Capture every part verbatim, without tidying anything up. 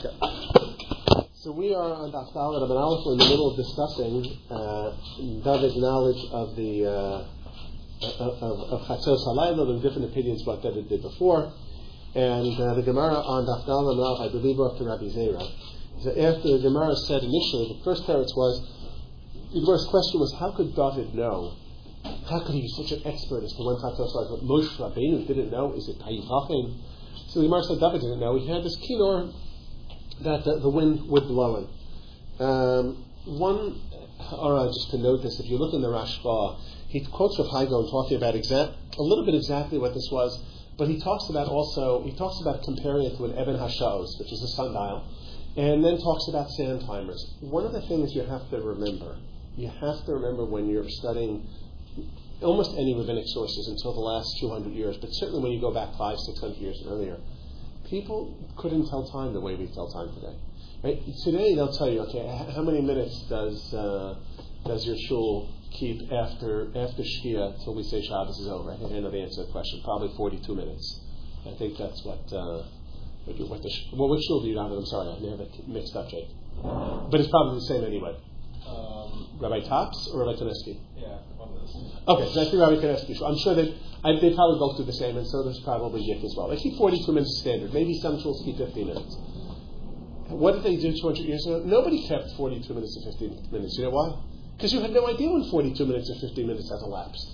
Okay. So we are on Daf Dalet Amud Aleph. We're in the middle of discussing uh, David's knowledge of the uh, of, of Chatzos Halayla. There are different opinions what David did before, and uh, the Gemara on Daf Dalet Amud Aleph, I believe, we're up to Rabbi Zera. So after the Gemara said initially, the first teretz was the Gemara's question was, how could David know? How could he be such an expert as to when Chatzos Halayla? What Moshe Rabbeinu didn't know? Is it Hayitachin? So the Gemara said David didn't know. He had this kinor that the, the wind would blow in. Um, one, or just to note this, if you look in the Rashba, he quotes Rav Haigon talking about exact, a little bit exactly what this was, but he talks about also, he talks about comparing it to an Eben Hasha'os, which is a sundial, and then talks about sand timers. One of the things you have to remember, you have to remember when you're studying almost any rabbinic sources until the last two hundred years, but certainly when you go back five, six hundred years earlier, people couldn't tell time the way we tell time today. Right? Today they'll tell you, okay, how many minutes does uh, does your shul keep after after Shkia till we say Shabbos is over? I think I know the answer to the question. Probably forty-two minutes. I think that's what uh, what, what the well, which shul do you have? I'm sorry, I may have it mixed up, Jake. But it's probably the same anyway. Um, Rabbi Tops or Rabbi Koneski? Yeah, one of those. Okay, so that's the Rabbi Koneski shul. I'm sure that I, they probably both do the same, and so there's probably Yik as well. They keep forty-two minutes standard. Maybe some shuls keep fifteen minutes. What did they do two hundred years ago? Nobody kept forty-two minutes or fifteen minutes. You know why? Because you had no idea when forty-two minutes or fifteen minutes has elapsed.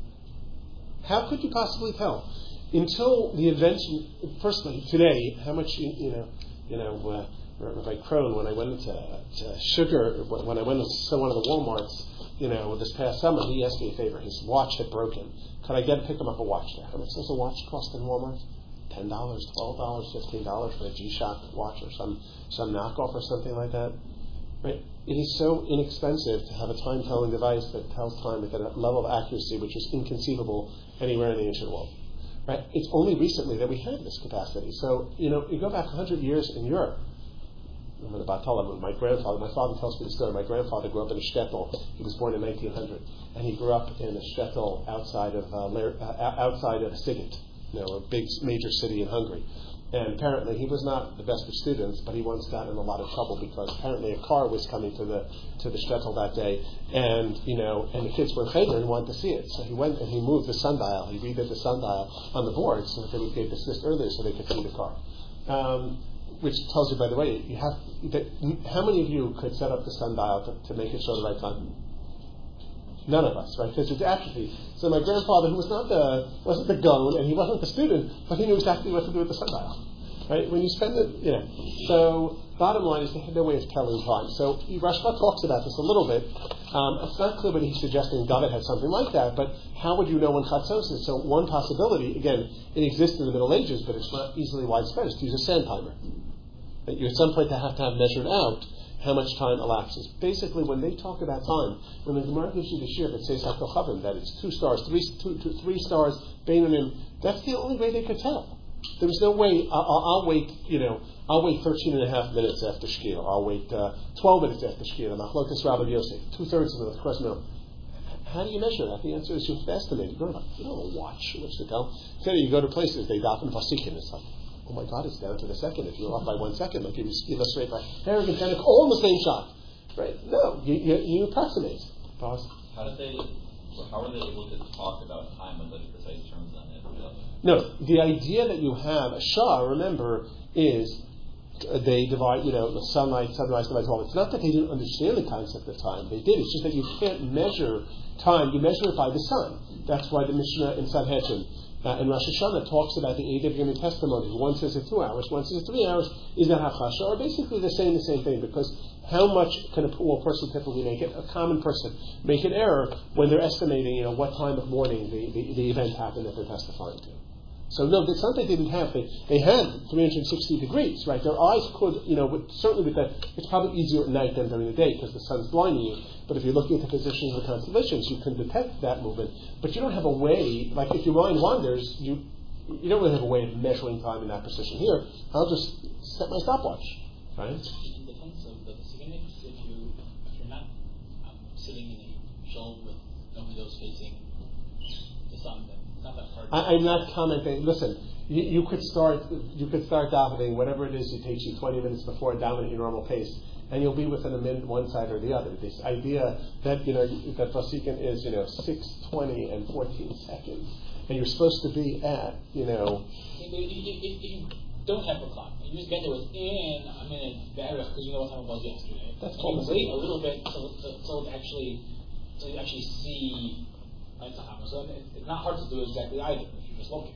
How could you possibly tell? Until the invention, firstly, today, how much, you, you know, you know, uh, Rabbi Krohn, when I went into to sugar, when I went into one of the Walmarts, you know, this past summer, he asked me a favor. His watch had broken. Could I get pick him up a watch there? How much does a watch cost in Walmart? Ten dollars, twelve dollars, fifteen dollars for a G-Shock watch or some some knockoff or something like that. Right? It is so inexpensive to have a time-telling device that tells time with a level of accuracy which is inconceivable anywhere in the ancient world. Right? It's only recently that we have this capacity. So, you know, you go back a hundred years in Europe. I'm in Batala, my grandfather, my father tells me the story. My grandfather grew up in a shtetl. He was born in nineteen hundred, and he grew up in a shtetl outside of uh, uh, outside of Sighet, you know, a big major city in Hungary. And apparently, he was not the best of students, but he once got in a lot of trouble because apparently a car was coming to the to the shtetl that day, and you know, and the kids were in cheder and wanted to see it. So he went and he moved the sundial. He redid the sundial on the board so that they would get dismissed earlier so they could see the car. Um, Which tells you, by the way, you have that, how many of you could set up the sundial to, to make it show the right time? None of us, right? Because it's atrophy. So my grandfather, who was not the wasn't the gun and he wasn't the student, but he knew exactly what to do with the sundial, right? When you spend it, you know. So bottom line is they had no way of telling time. So Rashba talks about this a little bit. Um, it's not clear whether he's suggesting David had something like that, but how would you know when Chatzos is? So one possibility, again, it exists in the Middle Ages, but it's not easily widespread. It's to use a sand timer. That you at some point have to have measured out how much time elapses. Basically, when they talk about time, when the Gemara gives you the shir that says Hakochavim, that it's two stars, three, two, two, three stars, Beinonim, that's the only way they could tell. There was no way. I'll, I'll, I'll wait. You know, I'll wait thirteen and a half minutes after Shkia. I'll wait uh, twelve minutes after Shkia. The Machlokas Rabbi Yosef, two thirds of the question. No. How do you measure that? The answer is you have to estimate. You go to you know a watch, which to tell. So you go to places they daven vasikin. It's like, oh my God, it's down to the second. If you're off by one second, they'll give you skill straight by Harrigan Panic, all in the same shot. Right? No, you, you, you approximate. Pause. How did they, how are they able to talk about time in such precise terms on it? No, the idea that you have, a Shah, remember, is they divide, you know, the sunlight, sunrise, sunrise, all. It's not that they didn't understand the concept of time. They did. It's just that you can't measure time. You measure it by the sun. That's why the Mishnah in Sanhedrin Uh, and Rosh Hashanah talks about the eight of Yom testimonies. One says it's two hours, one says it's three hours. Is that hachasha? Or basically they're saying the same thing, because how much can a poor person typically make it, a common person, make an error when they're estimating, you know, what time of morning the, the, the event happened that they're testifying to. So no, it's not they didn't have, they, they had three hundred sixty degrees, right? Their eyes could, you know, with, certainly with that, it's probably easier at night than during the day because the sun's blinding you. But if you're looking at the positions of the constellations, you can detect that movement. But you don't have a way, like if your mind wanders, you you don't really have a way of measuring time in that position. Here, I'll just set my stopwatch, right? In defense of the Pacifics, if you if you're not um, sitting in a shul with nobody else facing the sun, then not that hard. I, I'm not commenting. Listen, you, you could start you could start davening, whatever it is, it takes you twenty minutes before davening at your normal pace, and you'll be within a minute one side or the other. This idea that you know that Vasikin is you know six twenty and fourteen seconds, and you're supposed to be at you know. If, if, if, if you don't have a clock, you just get there within a minute better because you know what time it was yesterday. That's and you wait a little bit until so it actually so you actually see right time. So it's, it's not hard to do exactly either if you're just looking.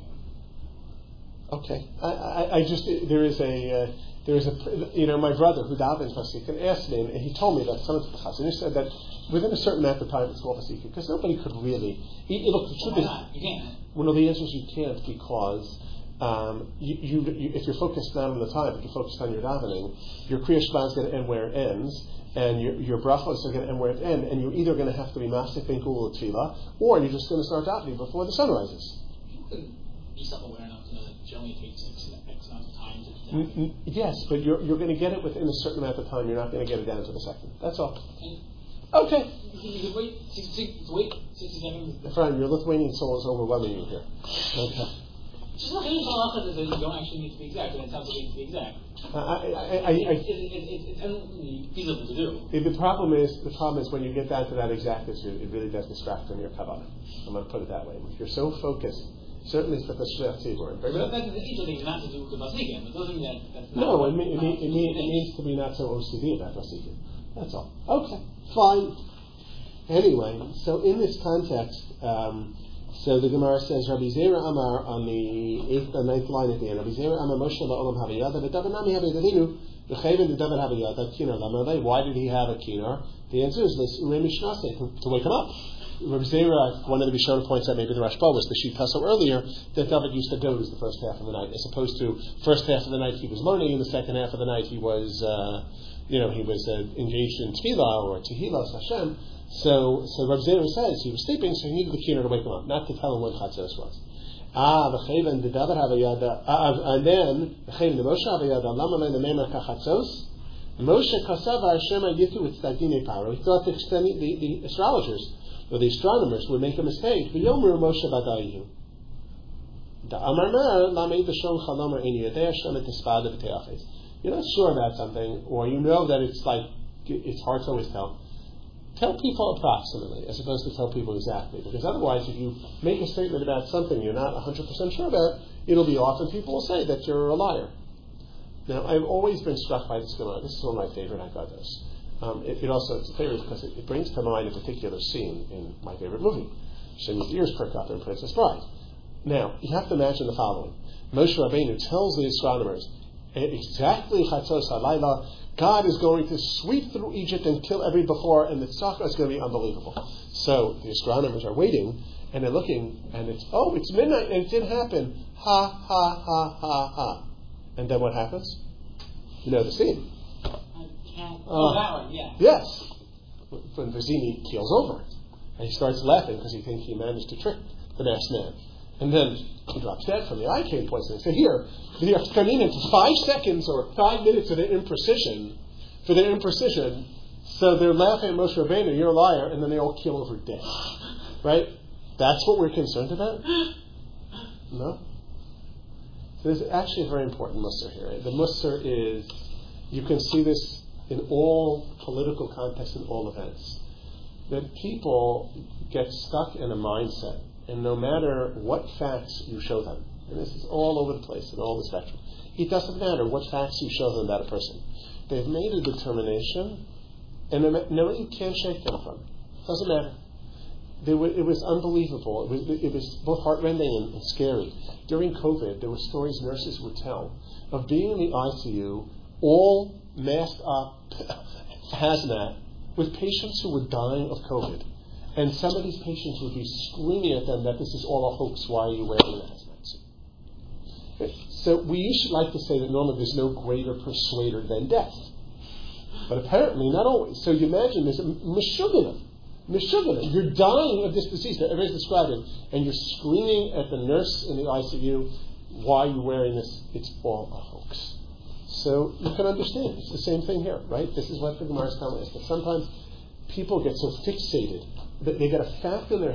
Okay, I, I, I just there is a uh, there is a you know my brother who davens Vasikin asked me and he told me that some of the Chazon said that within a certain amount of time it's called Vasikin because nobody could really. You, look, the truth Why is, not? You can't. Well, no, the answer is you can't because. Um, you, you, you, if you're focused not on the time, if you're focused on your davening, your Kriya Shema is going to end where it ends, and your, your brachos are going to end where it ends, and you're either going to have to be masik ben kul tefillah, or you're just going to start davening before the sun rises. People can be self-aware enough to know that it generally takes X, X amount of time to do N- n- yes, but you're, you're going to get it within a certain amount of time. You're not going to get it down to the second. That's all. And okay. You can wait sixty, wait sixty seconds. Fine, your Lithuanian soul is overwhelming you here. Okay. Just not any halacha that you don't actually need to be exact, and it sounds like it needs to be exact. I, I, I, I, it, it, it, it, it's eminently feasible to do. The problem is, the problem is when you get down to that exactness, it really does distract from your kavanah. I'm going to put it that way. If you're so focused, certainly it's the Shliach Tzibur. So that, that's the teacher thing not to do with the Vasikin. It doesn't mean that that's not. No, it, mean, it, mean, it, mean, it means to be not so O C D about Vasikin. That's all. Okay, fine. Anyway, so in this context, um, so the Gemara says, Rabbi Zera Amar on the eighth and ninth line at the end. Rabbi Zera Amar Moshe La'olam Haviyada, but David Nami Haviyadavinu, V'chayvin the David Haviyada, Kinar Lamalei. Why did he have a Kinar? The answer is L'surei Mishnase, to wake him up. Rabbi Zera, one of the Rishonim points out, maybe the Rashba was the sheet Paso earlier, that David used to doze the first half of the night, as opposed to first half of the night he was learning, and the second half of the night he was, uh, you know, he was uh, engaged in Tefillah or Tehillah Hashem. So, so Rav Zera says he was sleeping, so he needed the kiner to wake him up, not to tell him when Chatzos was. Ah, v'cheven the David havayada, and then v'cheven the Moshe havayada. Lama lein the meimer kachatzos. Moshe kasava Hashem yitu with tzadinei paro. He thought the, the, the astrologers or the astronomers would make a mistake. V'yomer Moshe badayihu. Da amar mer lamei b'shon chalomer eni yadei Hashem et espada v'teachis. You're not sure about something, or you know that it's like it's hard to always tell. Tell people approximately, as opposed to tell people exactly. Because otherwise, if you make a statement about something you're not one hundred percent sure about, it'll be off, and people will say that you're a liar. Now, I've always been struck by this Gemara. This is one of my favorite Haggadahs. Um, it, it also, it's a favorite because it, it brings to mind a particular scene in my favorite movie. Shemi's ears perk up in Princess Bride. Now, you have to imagine the following. Moshe Rabbeinu tells the astronomers, exactly Chatzos HaLayla, God is going to sweep through Egypt and kill every Bechor, and the tzedakah is going to be unbelievable. So the astronomers are waiting, and they're looking, and it's, oh, it's midnight, and it didn't happen. Ha, ha, ha, ha, ha. And then what happens? You know the scene. I can't. Uh, oh, that one, yeah. Yes. When Vizzini keels over, and he starts laughing because he thinks he managed to trick the masked man. And then he drops dead from the eye cane poisoning. So here, they have to come in for five seconds or five minutes of their imprecision, for their imprecision. So they're laughing at Moshe Rabbeinu, you're a liar, and then they all keel over dead. Right? That's what we're concerned about? No? So there's actually a very important mussar here. The mussar is, you can see this in all political contexts and all events, that people get stuck in a mindset. And no matter what facts you show them, and this is all over the place in all the spectrum, it doesn't matter what facts you show them about a person. They've made a determination, and no, you can't shake them from it. Doesn't matter. They were, it was unbelievable. It was, it was both heartrending and, and scary. During COVID, there were stories nurses would tell of being in the I C U, all masked up, hazmat, with patients who were dying of COVID. And some of these patients would be screaming at them that this is all a hoax. Why are you wearing a hazmat suit? So we usually like to say that normally there's no greater persuader than death. But apparently not always. So you imagine there's a Meshuggah. Meshuggah. You're dying of this disease that everybody's describing, and you're screaming at the nurse in the I C U, why are you wearing this? It's all a hoax. So you can understand. It's the same thing here, right? This is what the Gemara is telling us. That sometimes people get so fixated that they get a fact in their head,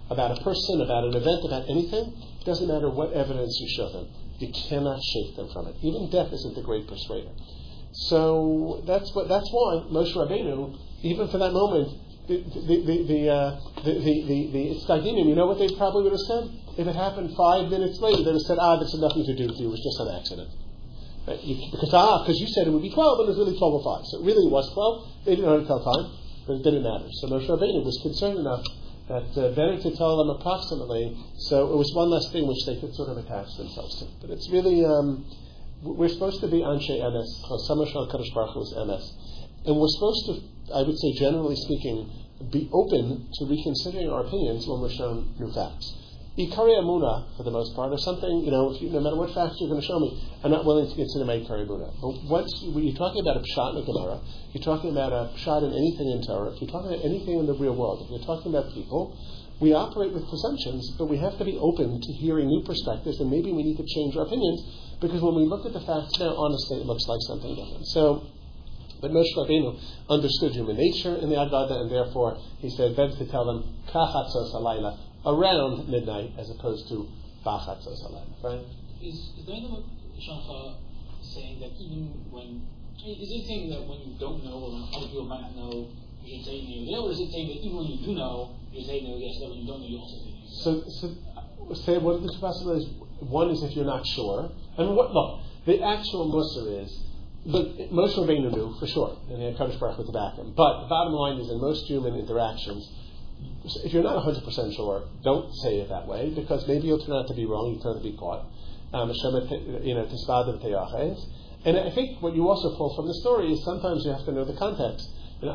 about a person, about an event, about anything, it doesn't matter what evidence you show them. You cannot shake them from it. Even death isn't the great persuader. So that's what. That's why Moshe Rabbeinu, even for that moment, the the the the uh, the the, the, the Tzdadim, you know what they probably would have said? If it happened five minutes later, they would have said, "Ah, this had nothing to do with you. It was just an accident." Right? You, because ah, because you said it would be twelve, but it was really twelve or five. So it really was twelve. They didn't know how to tell time, but it didn't matter. So Moshe Rabbeinu was concerned enough that uh, better to tell them approximately. So it was one less thing which they could sort of attach themselves to. But it's really um, we're supposed to be anshe emes. Chasamashal Kadosh Baruch Hu's emes, and we're supposed to, I would say, generally speaking, be open to reconsidering our opinions when we're shown new facts. Ikari Amuna, for the most part, or something, you know, if you, no matter what facts you're going to show me, I'm not willing to consider my Ikari Amuna. But once when you're talking about a pshat in the Gemara, you're talking about a pshat in anything in Torah, if you're talking about anything in the real world, if you're talking about people, we operate with presumptions, but we have to be open to hearing new perspectives, and maybe we need to change our opinions, because when we look at the facts now, honestly, it looks like something different. So, but Moshe Rabbeinu understood human nature in the Agada, and therefore he said, better to tell them, kachatzos halayla, around midnight, as opposed to bachatzos halayla, right? Is, is there anything about Shancha saying that even when, is it saying that when you don't know, or when other people might not know, you should say Neil, or is it saying that even when you do know, you should say Neil, yes, that when you don't know, you also say Neil? So, so say what the two possibilities. One is if you're not sure. I mean, what, look, the actual Musar is, look, Moshe Rabbeinu knew for sure, and he had Kadosh Baruch Hu to back him. But the bottom line is, in most human interactions, if you're not one hundred percent sure, don't say it that way, because maybe you'll turn out to be wrong, you'll turn out to be caught. Um, you know, and I think what you also pull from the story is sometimes you have to know the context. You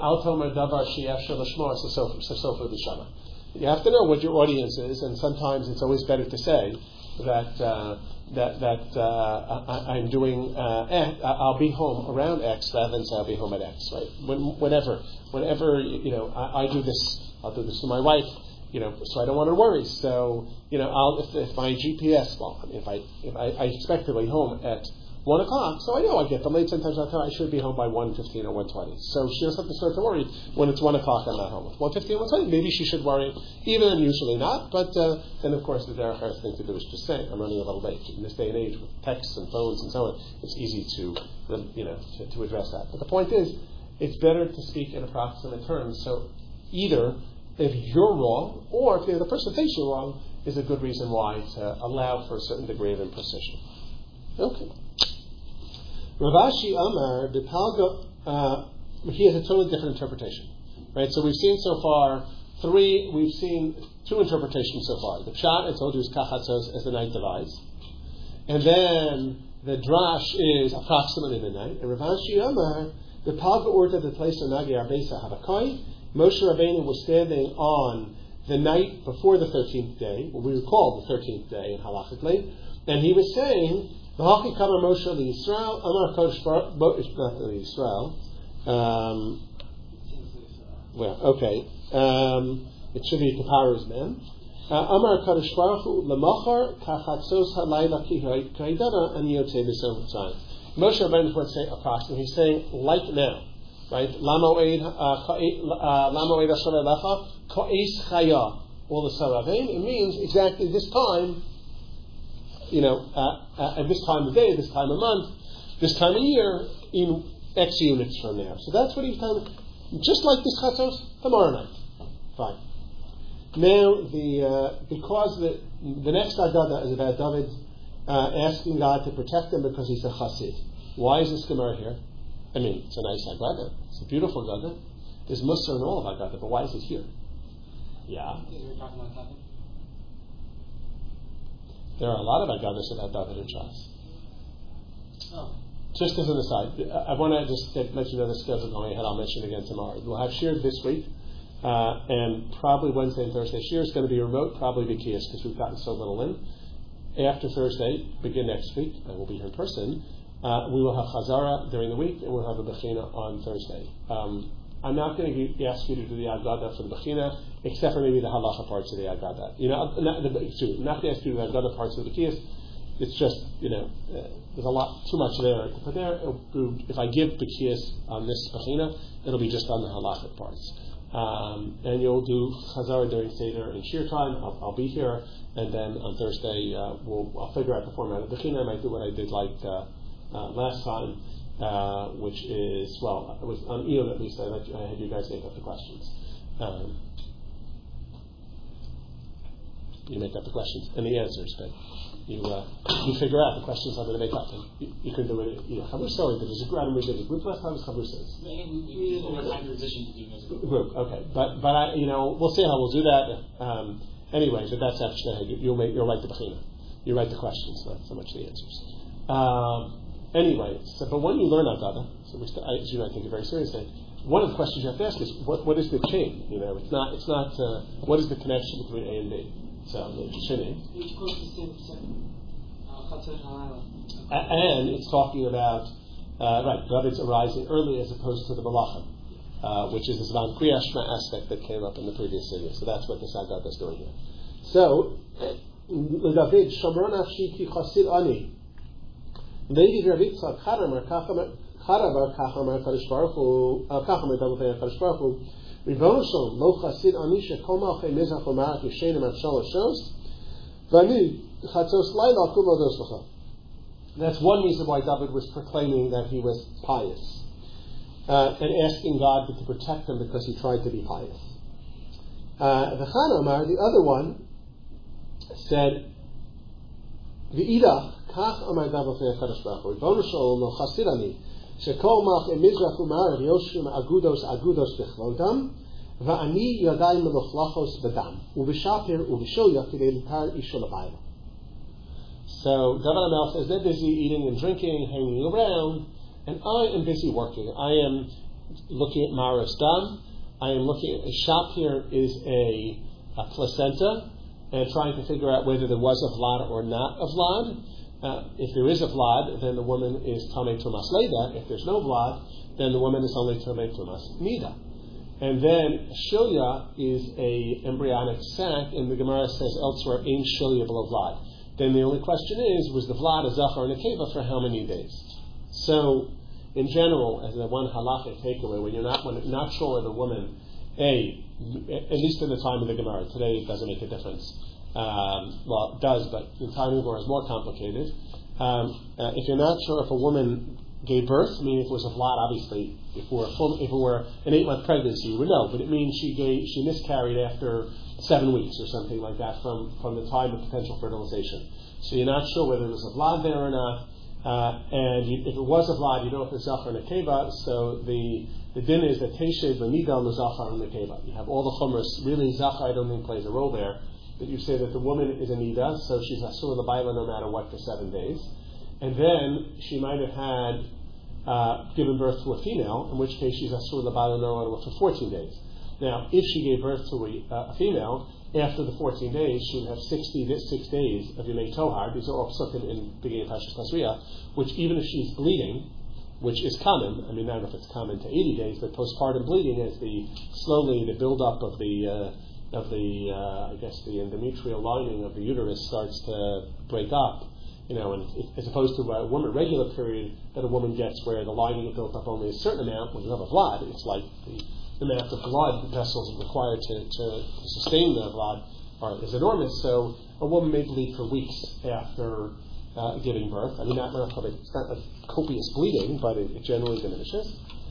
have to know what your audience is, and sometimes it's always better to say that uh, that that uh, I, I'm doing uh, X, I'll be home around X rather than say I'll be home at X. Right? When, whenever, whenever you know, I, I do this. I'll do this to my wife. You know, so I don't want her to worry. So you know, I'll if, if my G P S, well, if I if I, I expect to be home at one o'clock, so I know I get them late. Sometimes I'll tell her I should be home by one fifteen or one twenty. So she doesn't have to start to worry when it's one o'clock. I'm not home. one fifteen, one twenty, maybe she should worry. Even usually not. But uh, then of course the derech thing to do is just say I'm running a little late. In this day and age with texts and phones and so on, it's easy to you know to, to address that. But the point is, it's better to speak in approximate terms. So either if you're wrong, or if the person thinks you're wrong, is a good reason why to allow for a certain degree of imprecision. Okay. Rav Ashi Amar, the Palga, uh, he has a totally different interpretation. Right? So we've seen so far three, we've seen two interpretations so far. The Pshat, I told you, is Kachatzos, as the night divides. And then the Drash is approximately midnight. And Rav Ashi Amar, the Palga ordered the place of Nagi Arbesa Habakoi. Moshe Rabbeinu was standing on the night before the thirteenth day, what we would call the thirteenth day in halachically, and he was saying, "V'hachi kamer Moshe liYisrael, Amar Kodesh Baruch not liYisrael." Um, well, okay, um, it should be Kaparu's man. Amar Kodesh Baruch Hu lemachar kachatzos halayla ki haydana and yotzei b'sov tzayim. Moshe Rabbeinu would say approximately. He's saying like now. Right? Lamoed Lamoed Hashem Elecha Ka'es Chaya. All the Saravim. It means exactly this time. You know, uh, uh, at this time of day, this time of month, this time of year, in X units from there. So that's what he's telling. Just like this Chatzos tomorrow night. Fine. Now the uh, because the the next Agada is about David uh, asking God to protect him because he's a Chassid. Why is this Gemara here? I mean, it's a nice Haggadah. It's a beautiful Haggadah. There's Musar in all of Haggadah, but why is it here? Yeah. There are a lot of Haggadahs about David and Shas. Oh. Just as an aside, I want to just let you know the schedule going ahead. I'll mention it again tomorrow. We'll have Shir this week, uh, and probably Wednesday and Thursday. Shir is going to be remote, probably B'kiyas, because we've gotten so little in. After Thursday, begin next week, and we'll be here in person. Uh, we will have Chazara during the week, and we'll have a Bechina on Thursday. Um, I'm not going to ask you to do the Agada for the Bechina, except for maybe the Halacha parts of the Agada. You know, not, the, excuse, not going to ask you to do the Agada parts of the Bechiyas. It's just, you know, uh, there's a lot, too much there to put there. It'll, if I give Bechiyas on this Bechina, it'll be just on the Halacha parts. Um, and you'll do Chazara during Seder and Shir time. I'll, I'll be here, and then on Thursday uh, we'll I'll figure out the format of the Bechina. I might do what I did like uh, uh, last time, uh, which is well, it was on Iyun at least. I, let you, I had you guys make up the questions. Um, you make up the questions and the answers, but you uh, you figure out the questions I'm going to make up. And you, you can do it. You know, Chavur sorry, but there's a group we did a group last time. Chavur says group. Okay, but but I you know we'll see how we'll do that. Um, anyway, but that's actually you, you'll make you'll write the bechina. You write the questions, not so much the answers. Um, anyway, so but when you learn Agada, so we st- I, as you know, I take it very seriously. One of the questions you have to ask is what what is the chain? You know, it's not it's not uh, what is the connection between A and B. So the Shini. And it's talking about uh, right David's arising early as opposed to the Malachim, uh, which is this Van Kriyashma aspect that came up in the previous video. So that's what the Sagad is doing here. So David Shamron Afshi Ki Chasid Ani Lady Ravitza Karamar Kachamar Karabar Kachamar Kadosh Baruch Hu Kachamar David Kadosh Baruch Hu Ribono Shalom Lo Chasid Ani Shekol Malchei Mizrach U'Marach Yishenim Av Shalosh Shos Vani Chatzos Laila Kum Odos L'cha. That's one reason why David was proclaiming that he was pious uh, and asking God to protect him because he tried to be pious. The Chana Amar, the other one, said, V'idach Kach Amar David Kadosh Baruch Hu Ribono Shalom Lo Chasid Ani Shekol Malchei Mizrach U'Marach Yoshim Agudos Agudos B'Chlodam Va'ani Yadayim Melochlachos B'Dam U'V'Shapir U'V'Shoya K'dei L'Par Isha L'Bayla. So David HaMelech says they're busy eating and drinking, hanging around, and I am busy working. I am looking at Maros Dam. I am looking at a Shapir is a, a placenta, and trying to figure out whether there was a vlad or not a vlad. Uh, if there is a vlad, then the woman is tamei tumas leda. If there's no vlad, then the woman is only tamei tumas nida. And then shilya is a embryonic sac, and the Gemara says elsewhere ain't shilya below vlad. Then the only question is, was the vlad a zachar and a keva for how many days? So, in general, as a one halachic takeaway, when you're not when you're not sure the woman, a at least in the time of the Gemara, today it doesn't make a difference. Um, well, it does, but the time of the Gemara is more complicated. Um, uh, if you're not sure if a woman gave birth, I mean, if it was a vlad, obviously, if it were a full, if it were an eight-month pregnancy, you would know. But it means she gave, she miscarried after seven weeks or something like that from, from the time of potential fertilization. So you're not sure whether there was a vlad there or not. Uh, and you, if it was a vlad, you know if it's zachar and a keva. So the the din is that teshed v'nidal l'zachar and a keva. You have all the chumras. Really, zachar I don't think plays a role there. That you say that the woman is a nida, so she's asur l'bayla no matter what for seven days. And then she might have had uh, given birth to a female, in which case she's asur l'bayla no matter what for fourteen days. Now, if she gave birth to a, uh, a female, after the fourteen days, she would have sixty-six days of Yemei Tohar. These are all psukim in beginning of Parshas Tazria, which even if she's bleeding, which is common, I mean, I don't know if it's common to eighty days, but postpartum bleeding is the slowly the buildup of the uh, of the uh, I guess the endometrial lining of the uterus starts to break up. You know, and as opposed to a woman regular period that a woman gets where the lining is built up only a certain amount. When you have a vlad, it's like the the amount of blood vessels required to, to, to sustain the blood are, is enormous. So a woman may bleed for weeks after uh, giving birth. I mean, not, not probably, it's not a copious bleeding, but it, it generally diminishes.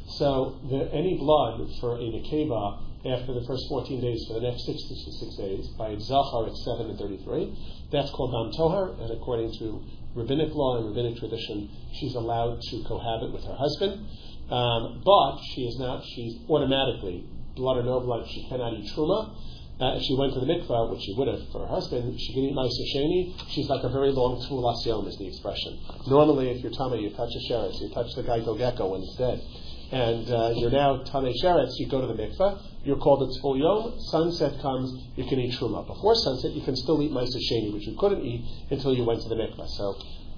So the, any blood for a nekeva after the first fourteen days for the next sixty-six days, by Zachar it's seven and thirty-three, that's called Dam Tohar, and according to rabbinic law and rabbinic tradition, she's allowed to cohabit with her husband. Um, but she is not, she's automatically, blood or no blood, she cannot eat truma. Uh, if she went to the mikvah, which she would have for her husband, she can eat ma'aser sheni. She's like a very long tzulas yom is the expression. Normally, if you're tummy, you touch a sheretz, you touch the geico gecko when it's dead. And uh, you're now tummy sheretz, you go to the mikvah, you're called a tzvul yom, sunset comes, you can eat truma. Before sunset, you can still eat ma'aser sheni, which you couldn't eat until you went to the mikvah. So,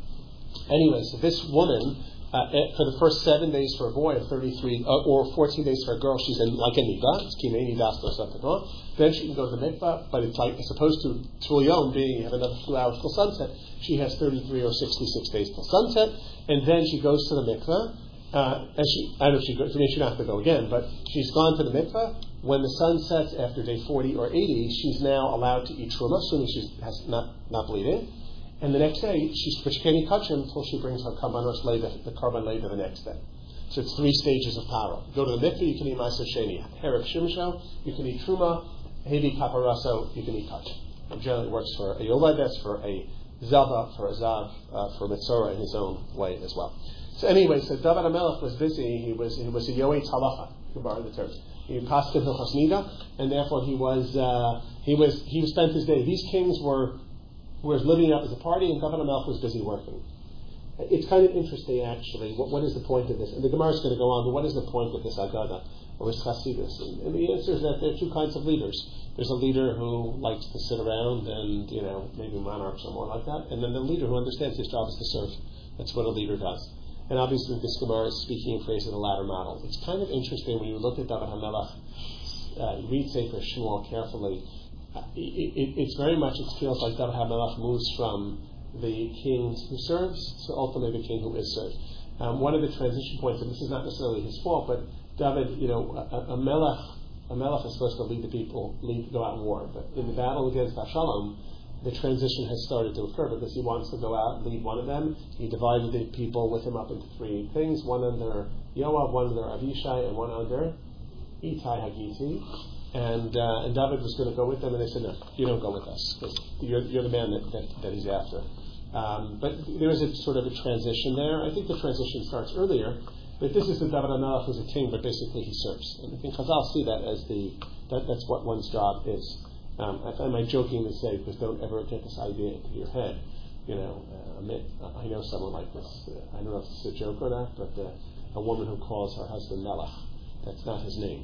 anyway, so this woman, Uh, for the first seven days for a boy, or thirty-three, uh, or fourteen days for a girl, she's in like a nida. It's kimei nidas or something. Then she can go to the mikvah, but it's like as opposed to tzvul yom being you have another few hours till sunset. She has thirty-three or sixty-six days till sunset, and then she goes to the mikvah, uh, as she, I don't know if she goes, I mean, she doesn't have to go again, but she's gone to the mikveh. When the sun sets after day forty or eighty, she's now allowed to eat truma, assuming she has not, not bleeding. And the next day, she's, but she can't eat kachim until she brings her karbanos later, the karban later the next day. So it's three stages of paro. Go to the mikveh, you can eat maaser sheni. Herek shimsho, you can eat truma. Hevi kaparaso, you can eat kachim. And generally it works for a yoledes, for a zava, for a zav, uh, for mitzora in his own way as well. So anyway, so David HaMelech was busy. He was he was a yoetz halacha, to borrow the term. He passed in Hilchos Nida, and therefore he was uh, he was he spent his day. These kings were were living out as a party, and David HaMelech was busy working. It's kind of interesting, actually. What what is the point of this? And the Gemara is going to go on, but what is the point of this Agada or this Chasidus? And, and the answer is that there are two kinds of leaders. There's a leader who likes to sit around and, you know, maybe monarchs or more like that, and then the leader who understands his job is to serve. That's what a leader does. And obviously this Gemara is speaking in phrase of the latter model. It's kind of interesting when you look at David HaMelech, uh, read Sefer Shmuel carefully. Uh, it, it, it's very much, it feels like David HaMelech moves from the king who serves to ultimately the king who is served. Um, one of the transition points, and this is not necessarily his fault, but David, you know, a, a melech, a melech is supposed to lead the people, lead, go out in war. But in the battle against Avshalom, the transition has started to occur because he wants to go out and lead one of them. He divided the people with him up into three things: one under Yoav, one under Avishai, and one under Itai Hagiti. And uh, and David was going to go with them, and they said, "No, you don't go with us because you're, you're the man that, that, that he's after." Um, but there is a sort of a transition there. I think the transition starts earlier. But this is the David HaMelech who's a king, but basically he serves. And I think Chazal see that as the that, that's what one's job is. Um, I find my joking to say, because don't ever get this idea into your head. You know, uh, I know someone like this. Uh, I don't know if it's a joke or not, but uh, a woman who calls her husband Melech. That's not his name.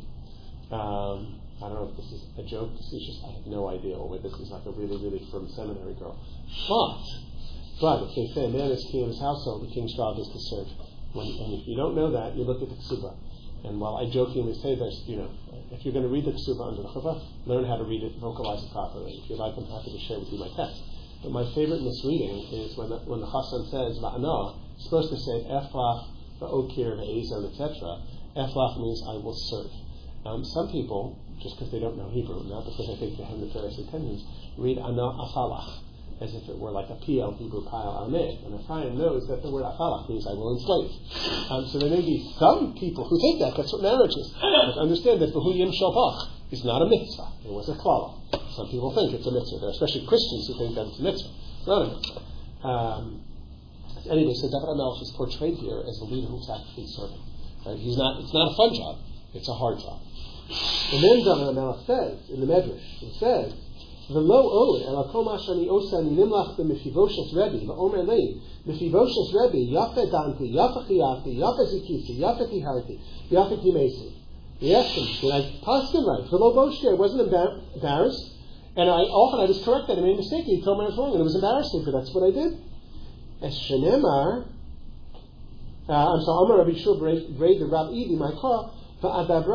Um, I don't know if this is a joke, facetious. I have no idea whether this is like a really, really firm seminary girl. But, but if they say a man is king in his household, the king's job is to serve. When, and if you don't know that, you look at the Ksuba. And while I jokingly say this, you know, if you're going to read the Ksuba under the Chuppah, learn how to read it, vocalize it properly. If you like, I'm happy to share with you my text. But my favorite misreading is when the, when the Chassan says, Va'ana, it's supposed to say, Eflach, Va'okir, Va'ezon, et cetera. Eflach means I will serve. Um, some people, just because they don't know Hebrew, not because I think they have nefarious intentions, read Ana Afalach, as if it were like a P L Hebrew Pile Aramaic. And Ephraim knows that the word Afalach means I will enslave. Um, so there may be some people who think that. That's what marriage is. But understand that V'hu Yim Shalbach is not a mitzvah. It was a klala. Some people think it's a mitzvah. There are especially Christians who think that it's a mitzvah. It's not a mitzvah. Um, anyway, so David HaMelech is portrayed here as the leader who's actually serving. Right? He's not. It's not a fun job. It's a hard job. And then David HaMelech says in the Medrash, he says, "V'lo oed el kol ma shani osa ani nimlach b'Mephibosheth Rebbe v'omer lei Mephibosheth Rebbe yafe danti yafe chiyavti yafe zikisi yafe tiharti yafe timesi." He asked him, "Did I pass him right? V'lo boshke, I wasn't embar- embarrassed, and I often I was corrected. I made a mistake. He told me I was wrong, and it was embarrassing, but that's what I did." As shenemar, uh, I'm sorry, Amar Rabbi Shul Brei the Rab Idi my call. Right, that I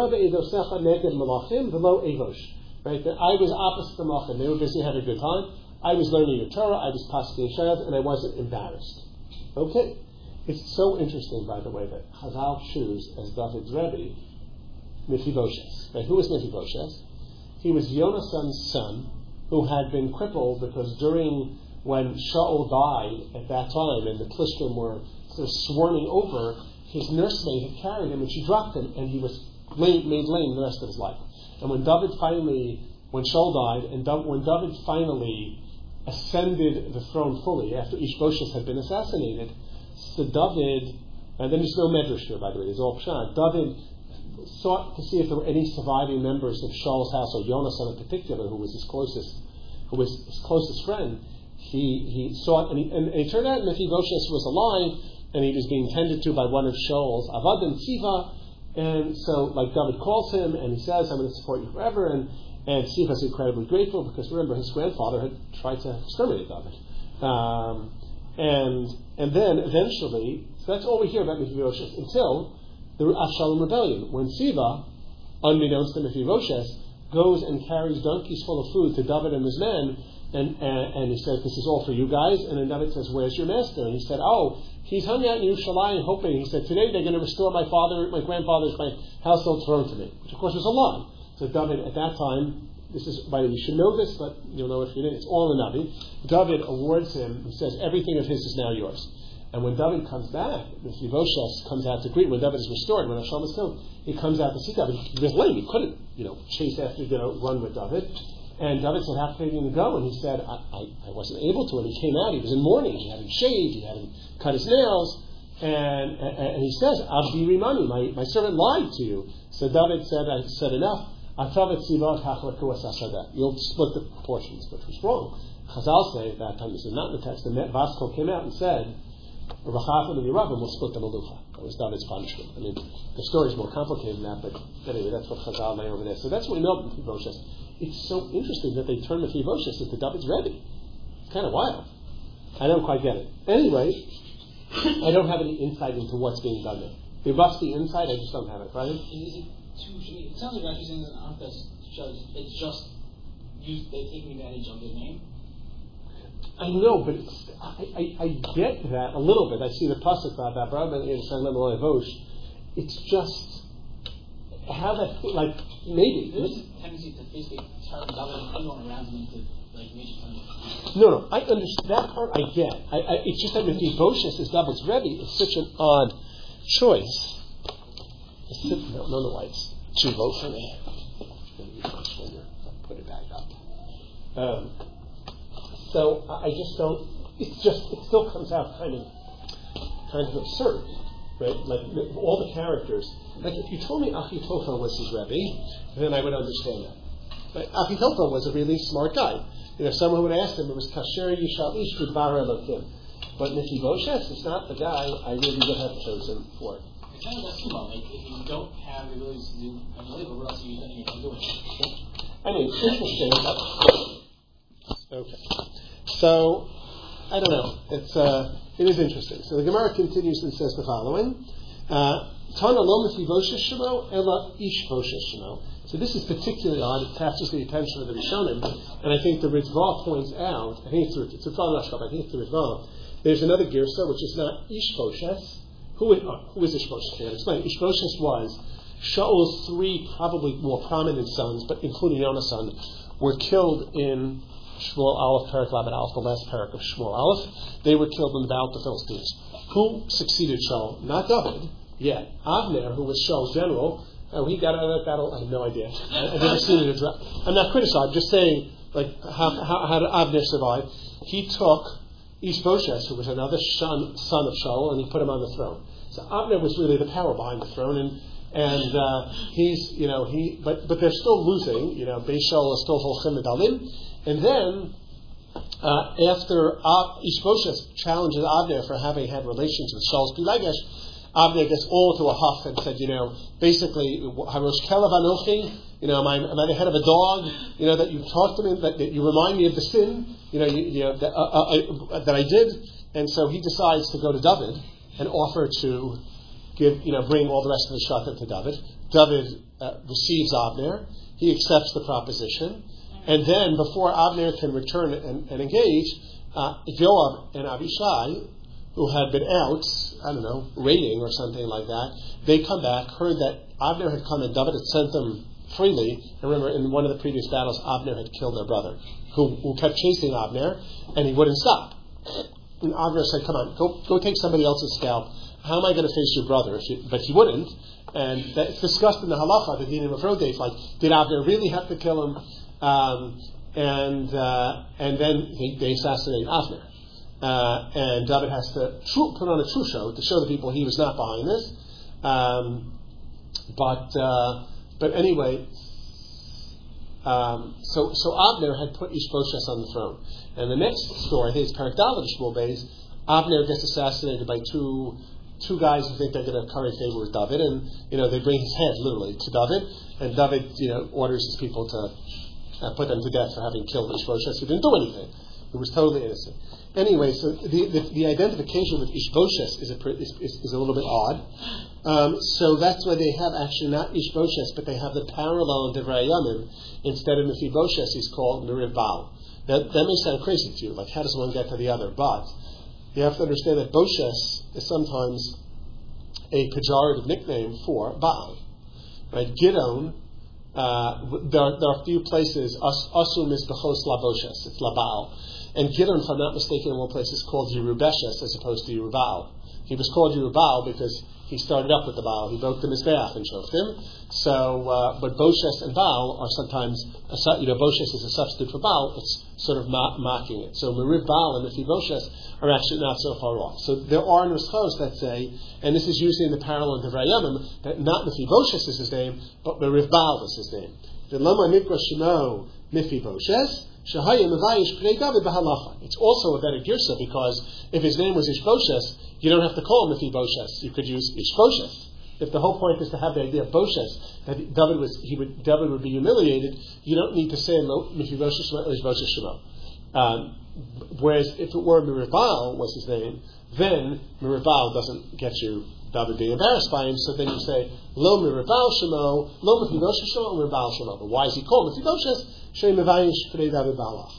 was opposite the Malachim. They were busy having a good time. I was learning the Torah, I was passing Shayat, and I wasn't embarrassed. Okay? It's so interesting, by the way, that Chazal choose as David's Rebbe Mephibosheth. Right? Who was Mephibosheth? He was Yonasan's son, who had been crippled because during when Shaul died at that time and the Plishtim were sort of swarming over, his nursemaid had carried him and she dropped him and he was made, made lame the rest of his life. And when David finally, when Shaul died, and da- when David finally ascended the throne fully after Ishbosheth had been assassinated, so David, and then there's no medrash here, by the way, there's all pshat. David sought to see if there were any surviving members of Shaul's house, or Yonasan in particular, who was his closest, who was his closest friend. He he sought, and, he, and, and it turned out Mephibosheth was alive. And he was being tended to by one of Shaul's Avadim, Siva, and so, like, David calls him, and he says, "I'm going to support you forever," and, and Siva's incredibly grateful, because remember, his grandfather had tried to exterminate David. Um, and and then, eventually, so that's all we hear about Mephibosheth, until the Avshalom rebellion, when Siva, unbeknownst to Mephibosheth, goes and carries donkeys full of food to David and his men, And, and and he says, this is all for you guys. And then David says, where's your master? And he said, oh, he's hung out in Yerushalayim hoping. He said, today they're going to restore my father, my grandfather's, my household throne to me. Which of course was a lie. So David, at that time, this is, by the way, you should know this, but you'll know it if you didn't. It's all in the Navi. David awards him, he says, everything of his is now yours. And when David comes back, Mephibosheth comes out to greet, when David is restored, when Absalom is killed, he comes out to see David. He was lame. He couldn't, you know, chase after, you know, run with David. And David said, how can you go? And he said, I, I, I wasn't able to. And he came out. He was in mourning. He hadn't shaved. He hadn't cut his nails. And, and, and he says, Abdi Rimani, my, my servant lied to you. So David said, I said enough. You'll split the portions, which was wrong. Chazal say, at that time, this is not in the text, the Vasco came out and said, Rachafim and Yerabim will split the Malucha. That was David's punishment. I mean, the story is more complicated than that, but anyway, that's what Chazal lay over there. So that's what we know about Mephibosheth. It's so interesting that they turn Mephibosheth into David's Rebbe. It's kind of wild. I don't quite get it. Anyway, I don't have any insight into what's being done there. There must be insight, I just don't have it, right? Is it too, it sounds like actually saying that Amkas judge, it's just you, they're taking advantage of their name. I know, but it's, I, I, I get that a little bit. I see the pasuk about that, but it's just how that, like, maybe. There's a tendency to basically turn David anyone around him into, like, major turns. No, no, I understand. That part I get. I, I, it's just that Mephibosheth is David's Rebbe. It's such an odd choice. I don't know why it's too low for me. Put it back up. Um, so I just don't. It's just. It still comes out kind of, kind of absurd, right? Like all the characters. Like if you told me Achitophel was his Rebbe, then I would understand that. But Achitophel was a really smart guy. You know, someone would ask him, it was Kasher Yishal Ish B'Dvar Elokim. But Mephibosheth is not the guy I really would have chosen for it. It's kind of like, you know, like if you don't have the ability to do unbelievable, what else are you thinking of doing? I mean, interesting. Okay. So, I don't know. It's uh, it is interesting. So the Gemara continues and says the following. Tana lo Mephibosheth shemo, ela Ishbosheth shemo. So this is particularly odd. It captures the attention of the Rishonim, and I think the Ritva points out. I think it's it's a Rashba. I think it's the Ritva. There's another Girsa which is not Ishbosheth. Who is, oh, who is Ishbosheth? Can I explain? Ishbosheth was Shaul's three probably more prominent sons, but including Yonasan, were killed in Shmuel Aleph, Perak Lamed Aleph, the last Perak of Shmuel Aleph. They were killed in the battle of the Philistines. Who succeeded Shaul? Not David yet. Abner, who was Shaul's general. Oh, he got out of that battle? I have no idea. I, I've never seen it addressed. I'm not criticizing. I'm just saying, like, how, how, how did Abner survive? He took Ishbosheth, who was another son, son of Shaul, and he put him on the throne. So Abner was really the power behind the throne, and and uh, he's, you know, he, but but they're still losing. You know, Beis Shaul is still Holchem Medalim, and then uh, after uh, Ishbosheth challenges Abner for having had relations with Shaul's Pilegesh, Abner gets all to a huff and said, you know, basically, Harosh Kelev Anochi, you know, am I, am I the head of a dog? You know, that you talk to me, that, that you remind me of the sin, you know, you, you know that, uh, uh, I, that I did. And so he decides to go to David and offer to give, you know, bring all the rest of the shatan to David. David uh, receives Abner. He accepts the proposition. And then, before Abner can return and, and engage, uh, Joab and Abishai, who had been out, I don't know, raiding or something like that, they come back, heard that Abner had come and David had sent them freely. And remember, in one of the previous battles, Abner had killed their brother, who, who kept chasing Abner, and he wouldn't stop. And Abner said, come on, go go take somebody else's scalp. How am I going to face your brother? If you, but he wouldn't. And that's discussed in the halacha, the dinim of Rodef, like, did Abner really have to kill him? Um, and uh, and then they, they assassinate Abner. Uh, and David has to true, put on a true show to show the people he was not behind this. Um, but uh, but anyway, um, so so Abner had put Ishbosheth on the throne. And the next story, I think it's Perak Dalet Shmuel Beis, Abner gets assassinated by two two guys who think they're going to curry favor with David, and you know they bring his head literally to David, and David you know orders his people to uh, put them to death for having killed Ishbosheth, who didn't do anything, who was totally innocent. anyway, so the, the, the identification with Ishboshes is a, is, is, is a little bit odd. Um, so that's why they have actually not Ishboshes, but they have the parallel in Devrei Yamim. Instead of Mephibosheth, he's called Meriv Baal. Now, that may sound crazy to you, like how does one get to the other? But you have to understand that Boshes is sometimes a pejorative nickname for Baal. Right? Gidon, uh, there, are, there are a few places, Asu Mizbechos Laboshes, it's Labal. And Gidon, if I'm not mistaken, in one place is called Yerubeshes as opposed to Yerubal. He was called Yerubal because he started up with the Baal. He broke the Mizbeach and Shoftim. So, uh, but Boshes and Baal are sometimes, a, you know, Boshes is a substitute for Baal. It's sort of ma- mocking it. So Meriv Baal and Mephibosheth are actually not so far off. So there are Nuschos that say, and this is usually in the parallel of Devrei Yamim, that not Mephibosheth is his name, but Meriv Baal is his name. The Lama Mikra Shemo Mephibosheth. It's also a better girsa because if his name was Ishbosheth, you don't have to call him Mephibosheth. You could use Ishbosheth. If the whole point is to have the idea of Bosheth, that David was he would David would be humiliated, you don't need to say Mephibosheth Shemo or Ishbosheth Shemo. Um, whereas if it were Meribal was his name, then Meribal doesn't get you David being embarrassed by him. So then you say Lo Meribal Shemo, Lo Mephibosheth Shemo, Meribal Shemo. But why is he called Mephibosheth? Shem Mevayish Pnei David Balach.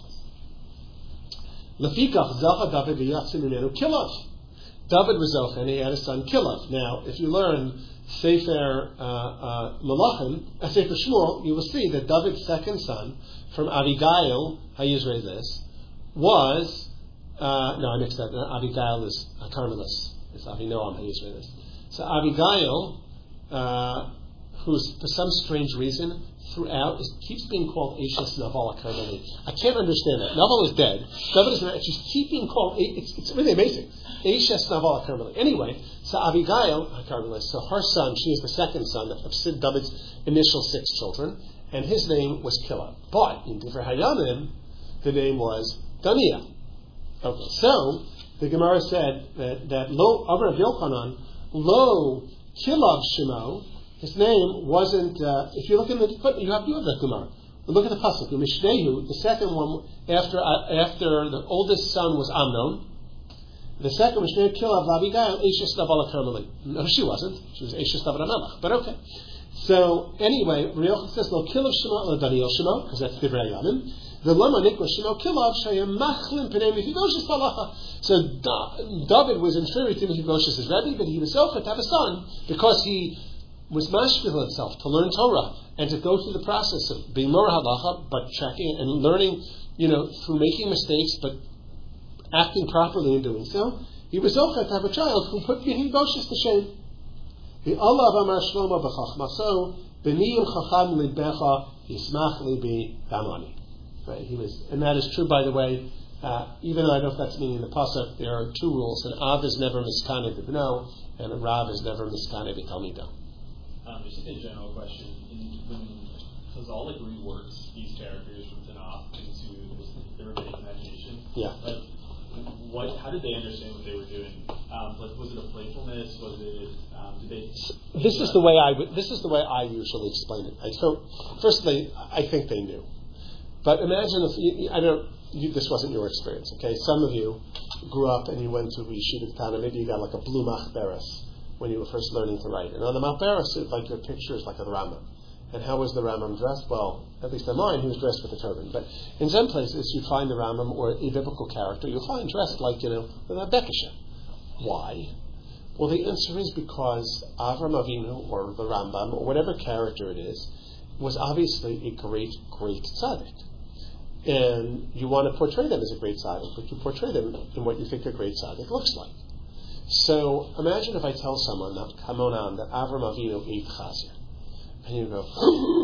Lefikach Zacha David v'Yatzim Imenu Kilav. David was Zocha and he had a son Kilav. Now, if you learn Sefer uh, uh, Malachim, uh, Sefer Shmuel, you will see that David's second son from Abigail, how you raise this, was uh, no, I mixed that. No, Abigail is a Carmelist. It's Avinoam, how you raise this. So Abigail, uh, who's for some strange reason throughout is, keeps being called Ashes Naval Carmeli. I can't understand that. Naval is dead. David is not. She's keep being called. It's, it's really amazing. Ashes Naval Carmeli. Anyway, so Abigail, Carmeli, so her son, she is the second son of Sid David's initial six children, and his name was Kila. But in Divrei Hayamim, the name was Daniah. Okay, so the Gemara said that that Lo Avrav Yochanan Lo Kilav Shemo. His name wasn't. Uh, if you look in the, you have you have the Gemara. Look at the pasuk. Mishnehu, the second one after uh, after the oldest son was Amnon. The second Mishnehu Kilav Abigail Ashes Naval Carmeli. No, she wasn't. She was Ashes Naval Amelach. But okay. So anyway, Riyochan says Lo Kilav Shemo Lo Daniel Shemo because that's Divrei Yamim. The Lama Nikra Shemo Kilav Shayim Machlin Pnei Mephibosheth Balacha. So David was inferior to Mephibosheth's Rebbe, but he was so to have a son because he was mashpil himself to learn Torah and to go through the process of being more halacha, but checking and learning, you know, through making mistakes, but acting properly in doing so. He was zocheh to have a child who put Mephibosheth to shame. The Allah of Amar Shlomo b'chachmaso b'niyim chacham libecha yismach libi damani. Right? He was, and that is true, by the way. Uh, even though I don't know if that's meaning in the pasuk, there are two rules: an av is never miskane b'bno, and a rav is never miskane b'talmido. Um, just a general question. In, when Chazalic reworks these characters from Tanakh into the rabbinic imagination, yeah. like, what? How did they understand what they were doing? Um, like, was it a playfulness? Was it? Um, did they? This is the way I. W- this is the way I usually explain it. I, so, firstly, I think they knew. But imagine if you, I don't. You, this wasn't your experience, okay? Some of you grew up and you went to Yeshiva Tana. Maybe you got like a blue machberes when you were first learning to write. And on the Machberes, like your picture is like a Rambam. And how was the Rambam dressed? Well, at least in mine, he was dressed with a turban. But in some places, you find the Rambam or a biblical character, you'll find dressed like, you know, with a bekisha. Why? Well, the answer is because Avram Avinu or the Rambam or whatever character it is was obviously a great, great tzaddik. And you want to portray them as a great tzaddik, but you portray them in what you think a great tzaddik looks like. So imagine if I tell someone that Kamonan that Avram Avinu ate chazer, and you go,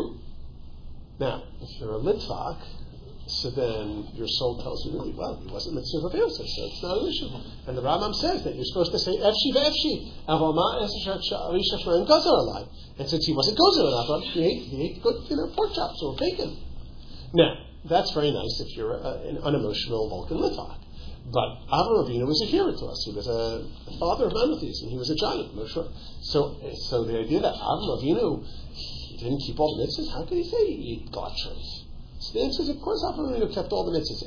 now if you're a litvak, so then your soul tells you really well he wasn't mitzvah of Yosef, so it's not an issue. And the Rambam says that you're supposed to say efshi ve'efshi avoma esha shmaim gozer alive. And since he wasn't gozer alive, he ate he ate good you know pork chops or bacon. Now that's very nice if you're a, an unemotional Vulcan litvak. But Avram Avinu was a hero to us. He was a, a father of monotheism, and he was a giant. No sure. So, so the idea that Avram Avinu he didn't keep all the mitzvahs, how could he say he ate God trays? So the answer is, of course, Avraham Avinu kept all the mitzvahs.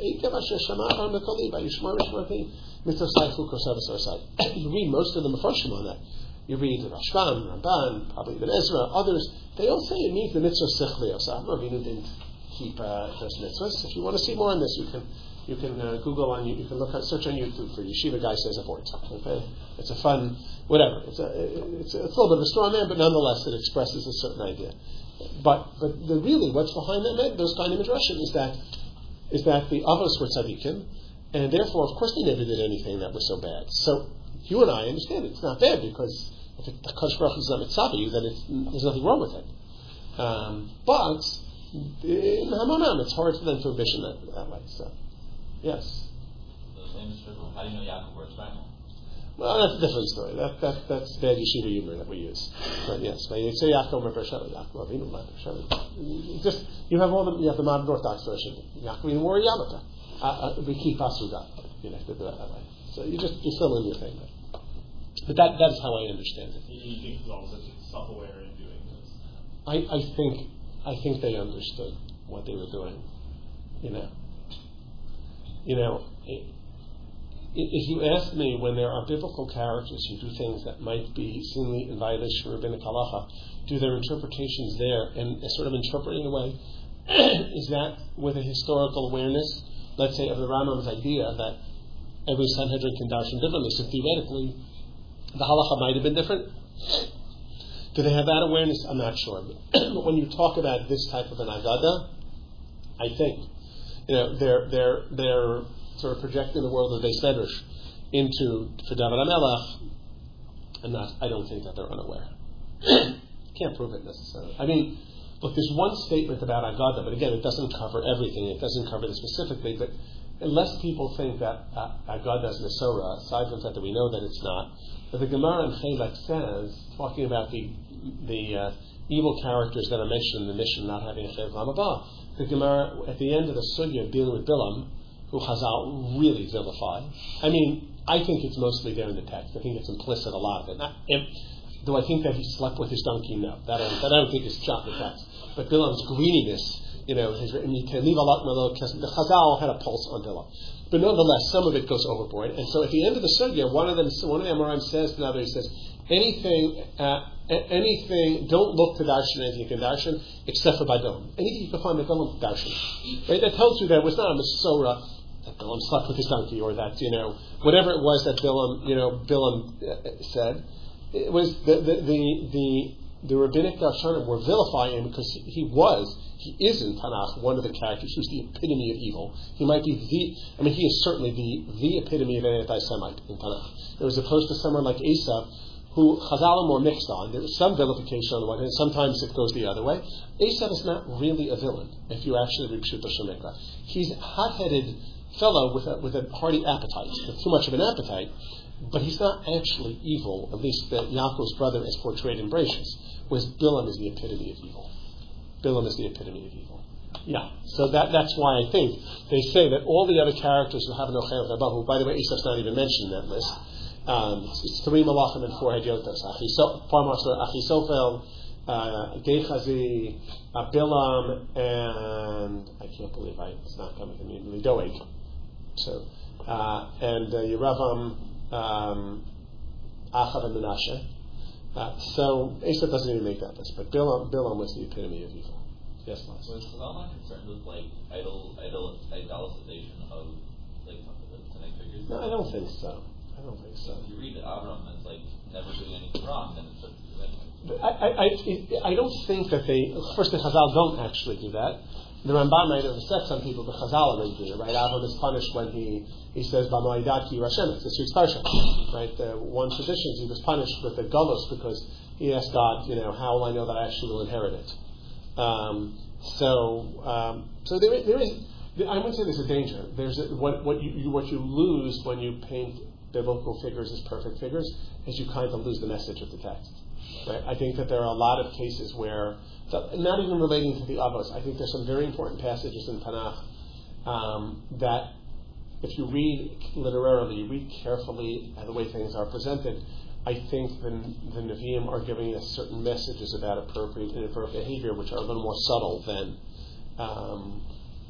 You read most of the Mefarshim on that. You read Rashbam, Ramban, probably Ibn Ezra, others. They all say it means the mitzvah sichlios. Avraham Avinu didn't keep uh, those mitzvahs. If you want to see more on this, you can you can uh, Google on you. You can look at search on YouTube for Yeshiva Guy Says Abort. Okay, it's a fun whatever. It's a it's a, it's a little bit of a straw man, but nonetheless, it expresses a certain idea. But but the really what's behind that those kind of midrashim is that is that the avos were tzaddikim, and therefore, of course, they never did anything that was so bad. So you and I understand it. It's not bad because if the Kadosh Baruch Hu is not mitzvah you, then it's, there's nothing wrong with it. Um, but in Hamonam, it's hard for them to envision that that way. So yes. The famous triple. How do you know Yaakov works Bible? Well, that's a different story. That, that, that's bad yeshiva humor that we use. But yes, you say Yaakov Bershev, Yaakov Avinu Bershev. Just you have all the you have the modern Orthodox version. Yaakov Avinu wore a yarmulke. We keep asuda. You know, to do it that way. So you just you fill in your thing. But that that is how I understand it. You think he's also self-aware in doing this? I, I think I think they understood what they were doing. You know. You know. It, If you ask me, when there are biblical characters who do things that might be seemingly in violation of rabbinic halacha, do their interpretations there and sort of interpreting away, is that with a historical awareness, let's say, of the Rambam's idea that every Sanhedrin can darshan differently, so theoretically, the halacha might have been different? Do they have that awareness? I'm not sure. But when you talk about this type of an agada, I think, you know, they're, they're, they're, sort of projecting the world of Beis Medrash into for David HaMelech, and not, I don't think that they're unaware. Can't prove it necessarily. I mean, look, there's one statement about Agada, but again, it doesn't cover everything. It doesn't cover this specifically, but unless people think that uh, Agada is Nesora, aside from the fact that we know that it's not, but the Gemara in Chelek says, talking about the the uh, evil characters that are mentioned in the mission not having a Chelek Lamabah, the Gemara, at the end of the Sugya dealing with Bilam, who Chazal really vilify. I mean, I think it's mostly there in the text. I think it's implicit, a lot of it. Not, if, do I think that he slept with his donkey? No. That I, that I don't think is shot in the text. But Bilam's greediness, you know, his, and you can leave a lot more, because the Chazal had a pulse on Bilam. But nonetheless, some of it goes overboard. And so at the end of the Sugya, one of them, one of the Amoraim says to another, he says, anything, uh, anything, don't look to darshan anything you can darshan, except for by Bilam. Anything you can find by Bilam, darshan. Right? That tells you that it was not a Masorah, that Bilam slept with his donkey, or that, you know, whatever it was that Bilam, you know, Bilam uh, said, it was the the the the, the rabbinic darshanim were vilifying him because he was, he is in Tanakh one of the characters who's the epitome of evil. He might be the, I mean, he is certainly the the epitome of an anti-Semite in Tanakh. It was opposed to someone like Esav, who Chazal are more mixed on. There is some vilification on the one hand, sometimes it goes the other way. Esav is not really a villain if you actually read Pshuto Shemekra. He's hot-headed fellow with a, with a hearty appetite, with too much of an appetite, but he's not actually evil, at least that Yaakov's brother is portrayed in Bereshis, whereas Bilam is the epitome of evil. Bilam is the epitome of evil. Yeah, so that that's why I think they say that all the other characters who have no Chayil Rabah, who, by the way, Esav's not even mentioned in that list, um, it's, it's three Malachim and four Hedyotas, Achitofel, uh, Gehazi, uh, Bilam, and I can't believe I, it's not coming to me, Doeg. So, uh, and uh, Yeravam, um, Achav, and Menashe. Uh, so Esav doesn't even make that list, but Bilam, Bilam was the epitome of evil. Yes, Lars. Was Chazal not concerned with like idol, idol, idolatrization of like the Tanakh figures? No, I don't think so. I don't think so. If you read Avram as like never doing anything wrong, then it's a, I, I, I, it, I don't think that they. First, the Chazal don't actually do that. The Rambam might have upset some people, but Chazal didn't do it. Right? Avram is punished when he he says "B'moedat ki Hashem." It's a parsha. Right? The one tradition he was punished with the galus because he asked God, you know, how will I know that I actually will inherit it? Um, so, um, so there, there is. I wouldn't say there's a danger. There's a, what what you, you what you lose when you paint biblical figures as perfect figures is you kind of lose the message of the text. Right? I think that there are a lot of cases where, not even relating to the Avos, I think there's some very important passages in Tanakh um, that, if you read literarily, you read carefully the way things are presented, I think the, the Nevi'im are giving us certain messages about appropriate and inappropriate behavior, which are a little more subtle than um,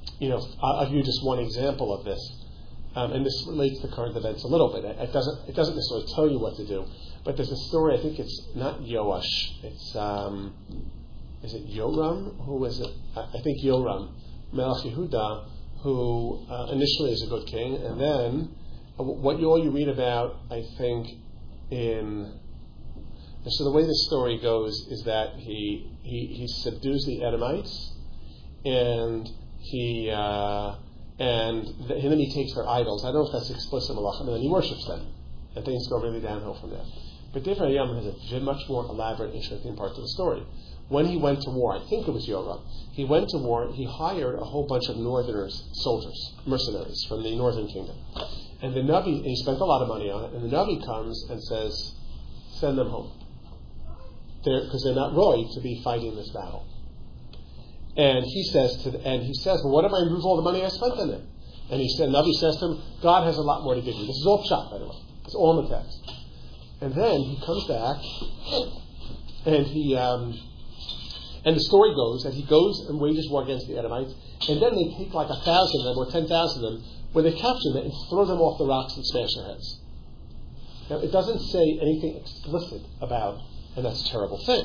you know, I'll, I'll give you just one example of this, um, and this relates to current events a little bit. It, it doesn't it doesn't necessarily tell you what to do, but there's a story. I think it's not Yoash. It's um, is it Yoram? Who is it? I, I think Yoram, Melech Yehuda, who uh, initially is a good king, and then uh, what you all you read about, I think, in so the way the story goes is that he he, he subdues the Edomites, and he uh, and, the, and then he takes their idols. I don't know if that's explicit malachim, and then he worships them, and things go really downhill from there. But Divrei Hayam has a much more elaborate, interesting part to the story. When he went to war, I think it was Yoram, he went to war, he hired a whole bunch of northerners, soldiers, mercenaries from the northern kingdom. And the Navi, and he spent a lot of money on it, and the Navi comes and says, send them home. Because they're, they're not roy to be fighting this battle. And he says to the, and he says, well, what if I lose all the money I spent on them? And he said, Navi says to him, God has a lot more to give you. This is all pshat, by the way. It's all in the text. And then he comes back, and he, um, and the story goes that he goes and wages war against the Edomites, and then they take like a thousand of them or ten thousand of them, where they capture them and throw them off the rocks and smash their heads. Now, it doesn't say anything explicit about, and that's a terrible thing.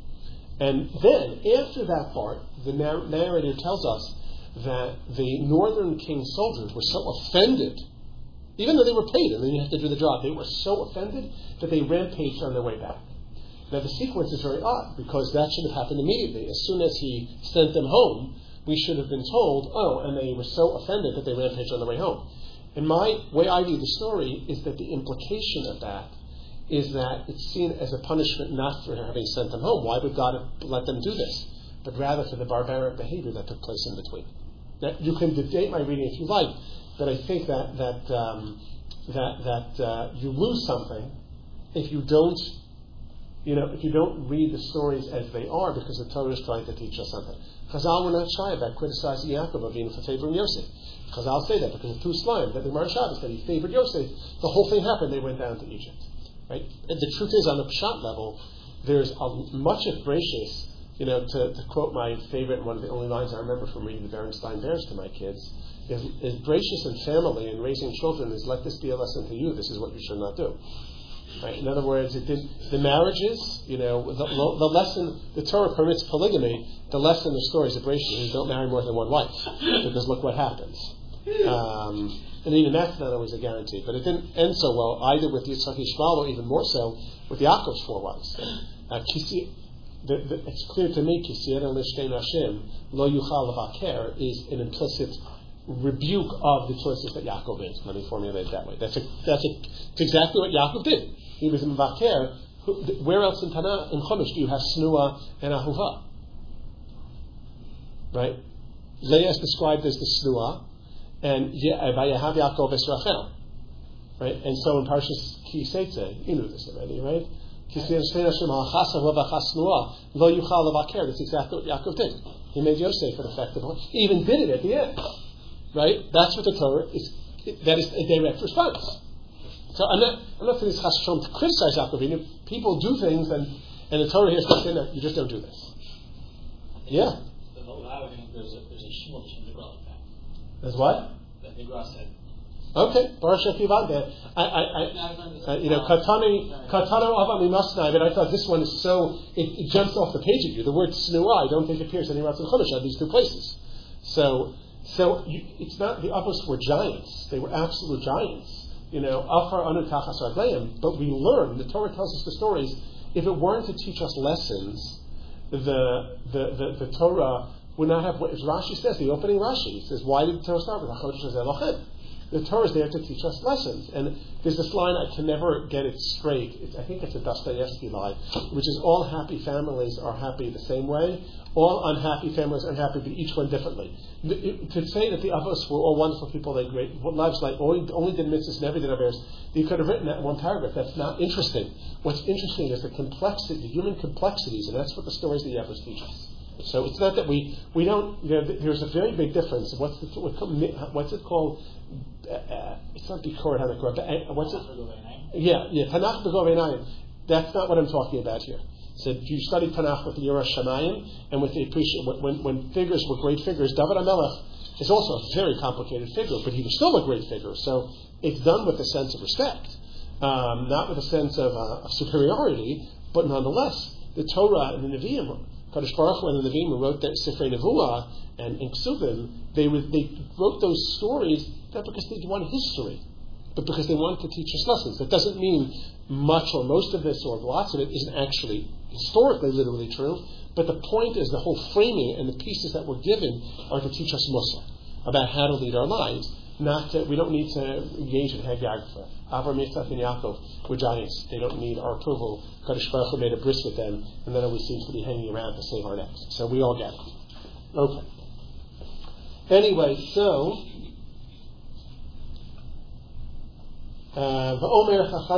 And then, after that part, the narr- narrator tells us that the northern king's soldiers were so offended, even though they were paid and then you have to do the job, they were so offended that they rampaged on their way back. Now, the sequence is very odd, because that should have happened immediately. As soon as he sent them home, we should have been told, oh, and they were so offended that they rampaged on their way home. And my way I view the story is that the implication of that is that it's seen as a punishment not for having sent them home. Why would God have let them do this? But rather for the barbaric behavior that took place in between. Now, you can debate my reading if you like, but I think that that um, that that uh, you lose something if you don't, you know, if you don't read the stories as they are, because the Torah is trying to teach us something. Chazal were not shy about criticizing Yaakov of being for favoring Yosef. Chazal say that because of two slime that the Gemara Shabbos that he favored Yosef. The whole thing happened. They went down to Egypt. Right? And the truth is, on the pshat level, there's a, much of Bereshis. You know, to, to quote my favorite, one of the only lines I remember from reading the Berenstein Bears to my kids, is, is Bereshis and family and raising children is let this be a lesson to you. This is what you should not do. Right? In other words, it did the marriages. You know, the, the lesson the Torah permits polygamy. The lesson of the stories of Bereshis is don't marry more than one wife, because look what happens. Um, and even that's not always a guarantee. But it didn't end so well either with Yitzchak Yishmael, or even more so with Yaakov's four wives. Uh, kisi, the, the, it's clear to me, Kisir and Lishtei Nashim, Lo Yuchal Lavaker, is an implicit rebuke of the choices that Yaakov made. Let me formulate it that way. That's a, that's, a, that's exactly what Yaakov did. He was in Vaker. Where else in Tanakh, in Chumash, do you have Snua and Ahuva? Right? Leah is described as the Snua, and Vayahav Yaakov es Rachel. Right? And so in Parshas Ki Seitzeh, you knew this already, right? That's exactly what Yaakov did. He made Yosef an effective one. He even did it at the end. Right? That's what the Torah is. That is a direct response. So I'm not, I'm not saying this has to criticize Yaakov. People do things, and, and the Torah here says, no, you just don't do this. Yeah. The whole thing, there's a there's a shmuel in the Gra like that. There's what? That the Gra said. Okay, Baruch Shekivad. I, I, I, uh, you know, Katani, Katano Avami Masnai. But I thought this one is so it, it jumps off the page at you. The word Snua, I don't think appears anywhere else in Chumash at these two places. So, so you, it's not the Avos were giants; they were absolute giants. You know, Afar Anu Tachas Ragleim. But we learn. The Torah tells us the stories. If it weren't to teach us lessons, the the the, the Torah would not have. As Rashi says, the opening Rashi he says, "Why did the Torah start with Hachodesh Elohim?" The Torah is there to teach us lessons. And there's this line, I can never get it straight. It's, I think it's a Dostoevsky line, which is all happy families are happy the same way. All unhappy families are unhappy, but each one differently. The, it, to say that the Avos were all wonderful people, they great lives like only, only did mitzvahs and everything of theirs, you could have written that in one paragraph. That's not interesting. What's interesting is the complexity, the human complexities, and that's what the stories of the Avos teach us. So it's not that we, we don't, there, there's a very big difference. What's, the, what's it called? Uh, it's not Bikorat HaMikra, but uh, what's it? Yeah, yeah, Tanakh B'Gov Einayim. That's not what I'm talking about here. So if you study Tanakh with the Yerah Shamayim and with the appreciation, when, when figures were great figures, David HaMelech is also a very complicated figure, but he was still a great figure. So it's done with a sense of respect, um, not with a sense of, uh, of superiority, but nonetheless, the Torah and the Nevi'im, Kadosh Baruch Hu and the Nevi'im who wrote the Sifrei Nevuah and, and Ksuvim, they, were, they wrote those stories not because they wanted history, but because they wanted to teach us lessons. That doesn't mean much or most of this or lots of it isn't actually historically literally true, but the point is the whole framing and the pieces that were given are to teach us Mussar, about how to lead our lives. Not to, we don't need to engage in Haggagfa. Avram, Yitzchak, and Yaakov were giants. They don't need our approval. Kadosh Baruch Hu made a bris with them, and that always seems to be hanging around to save our necks. So we all get it. Okay. Anyway, so Uh, that's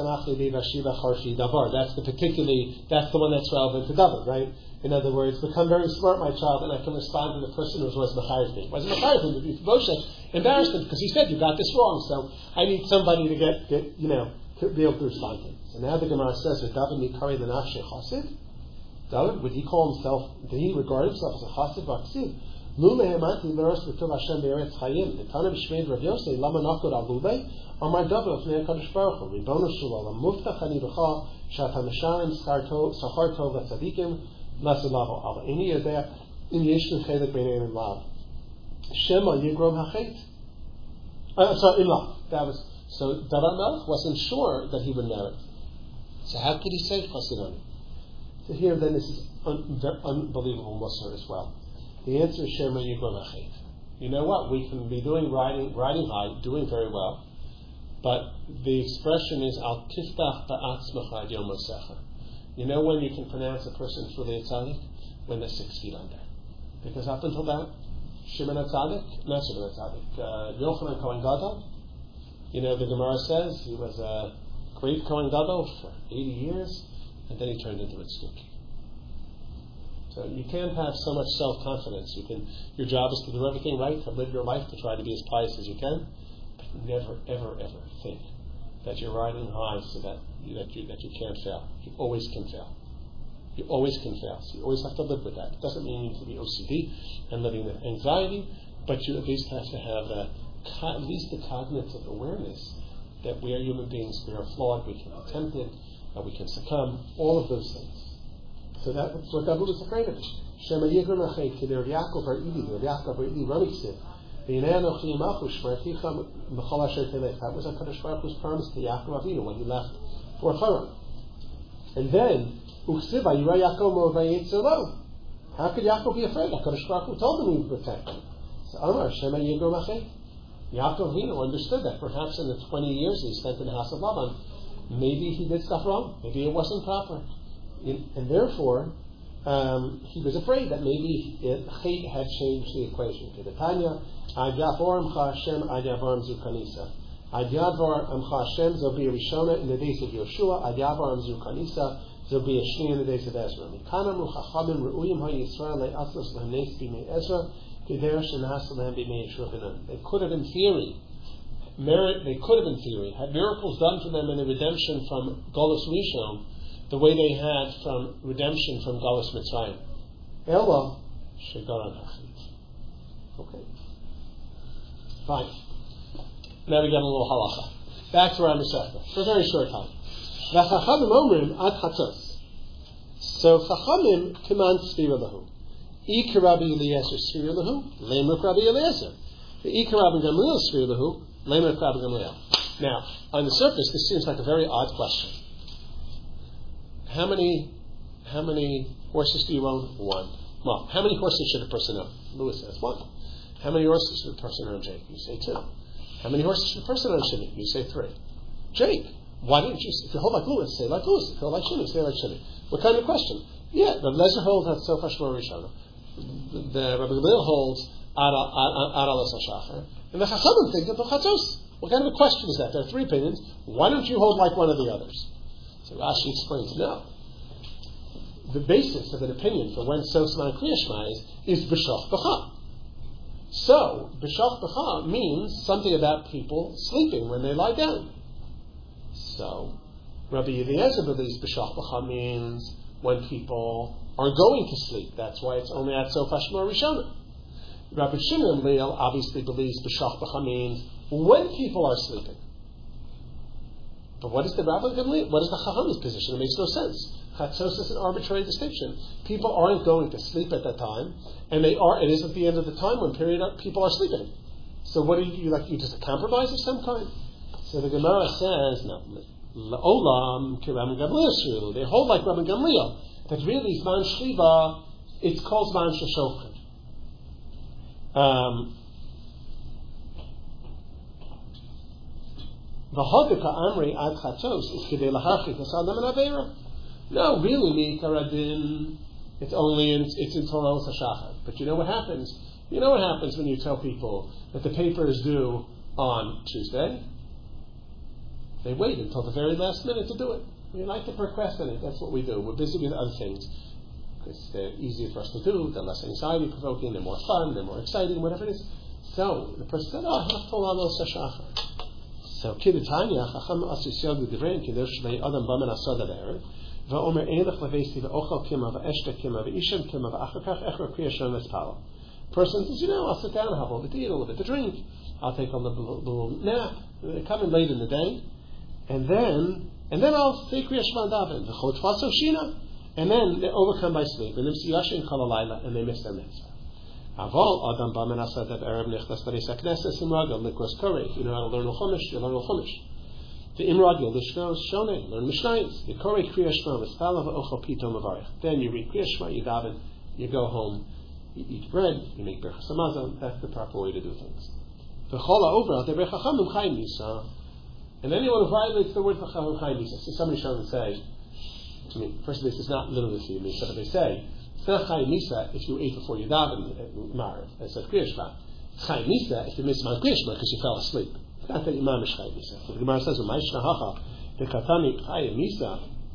the particularly, that's the one that's relevant to David, right? In other words, become very smart, my child, and I can respond to the person who was Mechayev me. Wasn't Mechayev me, but Moshe embarrassed him because he said, you got this wrong, so I need somebody to get, get you know, to be able to respond to him. So now the Gemara says, with David Mikari the Nafshe Chassid, David, would he call himself, did he regard himself as a Chassid Vaksiv? Lule Hemanti Leros V'Tov Hashem Be'eretz Chayim, the Tanav Shmeid Rav Yosei, Lama Nakud Alule, Amar David Fnei HaKadosh Baruch Hu, Ribono Shalom, Muftach Ani B'cha, Shat HaMasharim, Sachar Tov L'Tzadikim, Lasilavo Al. Any of that, in Yeshua Chelik B'nei and Lav. Shema Yigrom HaChet. Uh, sorry, in Lav. That was, so David Melech wasn't sure that he would merit. So how could he say Chasidoni? So here then this is un- unbelievable Mussar as well. The answer is Shema Yigrom HaChet. You know what? We can be doing riding, riding high, doing very well, but the expression is Al Tiftach Ba'atzmacha Ad Yom Mosecha. You know when you can pronounce a person truly a tzaddik? When they're six feet under. Because up until that, Shimon HaTzadik, not Shimon HaTzadik, uh, Yochanan Kohen Gadol, you know, the Gemara says he was a great Kohen Gadol for eighty years, and then he turned into a tzduki. So you can't have so much self-confidence. You can. Your job is to do everything right, to live your life, to try to be as pious as you can, but never, ever, ever think that you're riding high so that you, that you that you can't fail. You always can fail. You always can fail. So you always have to live with that. It doesn't mean you need to be O C D and living with anxiety, but you at least have to have a, at least a cognitive awareness that we are human beings, we are flawed, we can be tempted, that we can succumb, all of those things. So that's what David was afraid of. Shema Yigrom HaChet, K'der Yaakov Ar-Idi, Rav Yaakov Ar-Idi Ramiksiv, V'yinei Anochi Yimachu, Shmerticha M'chol Asher Telech. That was HaKadosh Baruch Hu's promise to Yaakov Avinu when he left for Haran. And then, Uksiva Yira Yaakov Mo Vayetzelo. How could Yaakov be afraid? HaKadosh Baruch Hu told him he would protect him. So Amar Shema Yigrom HaChet. Yaakov Avinu understood that perhaps in the twenty years he spent in the house of Laban, maybe he did stuff wrong, maybe it wasn't proper. And therefore, um, he was afraid that maybe Chet had changed the equation. To the Tanya, Ad Yavar Amcha Hashem, Ad Yavar Amzu Kanisa. Ad Yavar Amcha Hashem, Zil be a Rishona in the days of Yoshua, Ad Yavar Amzu Kanisa, Zil be a Shni in the days of Ezra. Mikanamu Chachamim Re'uyim HaYisrael Le'aslos L'Hanes B'mei Ezra, K'der Shenas L'Hem B'mei Yeshua B'nun. They could have, in theory, merit, they could have, in theory, had miracles done for them in the redemption from Golus Rishon, the way they had from redemption from Galus Mitzrayim. Ella Shegaran Hachit. Okay. Fine. Now we get a little halacha. Back to our Masechta for a very short time. V'chachamim omrim ad chatzos. So chachamim command sfira lahu. Ikar Rabbi Eliezer sfira lahu, leimuk Rabbi Eliezer. The Ikar Rabbi Gamliel sfira lahu, leimuk Rabbi Gamliel. Now, on the surface, this seems like a very odd question. How many, how many horses do you own? One. Well, how many horses should a person own? Lewis says one. How many horses should a person own, Jake? You say two. How many horses should a person own, Shimmy? You say three. Jake, why didn't you, if you hold like Lewis, say like Lewis. If you hold like Shimmy, say like Shimmy. What kind of question? Yeah, Rabbi Lezer holds at Sofa Shmor Rishona. The Rabbi Gamliel holds Ad Alas HaShachar. And the Chachamim think that the Chatzos. What kind of a question is that? There are three opinions. Why don't you hold like one of the others? So Rashi explains, no. The basis of an opinion for when Sosman Kriya Shema is, is B'shach B'cha. So, B'shach B'cha means something about people sleeping when they lie down. So, Rabbi Eliezer believes B'shach B'cha means when people are going to sleep. That's why it's only at Sof HaShmor Rishona. Rabbi Shimon Leil obviously believes b'shach b'cha means when people are sleeping. But what is the Rabbi Gamliel? What is the Chacham's position? It makes no sense. Chatzos is an arbitrary distinction. People aren't going to sleep at that time, and they are. It is at the end of the time when period people are sleeping. So what do you, you like? You just a compromise of some kind? So the Gemara says no. La'olam ki Rabbi Gamliel. They hold like Rabbi Gamliel that really Zman Shliva it's called Zman Sheshochet. Um. No, really, Mikaradin, it's only in, it's in Torah Shachar. But you know what happens? You know what happens when you tell people that the paper is due on Tuesday? They wait until the very last minute to do it. We like to procrastinate. That's what we do. We're busy with other things. Because they're easier for us to do, they're less anxiety-provoking, they're more fun, they're more exciting, whatever it is. So, the person said, oh, I have to Torah Shachar. So, Kidatanya, Chacham Asisiyad L'Divrein, Kiddush Lei Adam Baman Asada Be'er, Va'omer Eilach Levesi Va'ochal Kima Va'eshta Kima Va'ishem Kima Va'achakach Echra Kriya Shem V'Spala. Person says, you know, I'll sit down and have a little bit to eat, a little bit to drink. I'll take a little, little nap. They come in late in the day, and then, and then I'll say Kriya Shema Daven. V'chot Faso Shina, and then they're overcome by sleep, and they're Siyashin Kalalayla, and they miss their mitzvah. Aval Adam Baman Asada Be'er Nechtas B'Reis HaKnesses Imragel Likros Korei. If you know how to learn a Chumash, you learn a Chumash. The Imragel Lishnos Shonei, learn Mishnayos. The Korei Kriya Shema V'Spala V'Ochel Pito Mavarich. Then you read Kriya Shema, you daven, you go home, you eat bread, you make Berachas Hamazon. That's the proper way to do things. The Chola over the Berachacham Chayim Nisa, and anyone who violates the word Chacham Chayim Nisa. So somebody shall say to me, first this is not literally for you, but they say. It's not Chayim Nisa if you ate before you daven at Mariv. It says Kriya Shema. It's Chayim Nisa if you missed my Kriya Shema because you fell asleep. It's not that Imam is Chayim Nisa. So the Gemara says, "U'ma'ishna hacha dekatani Chayim Nisa."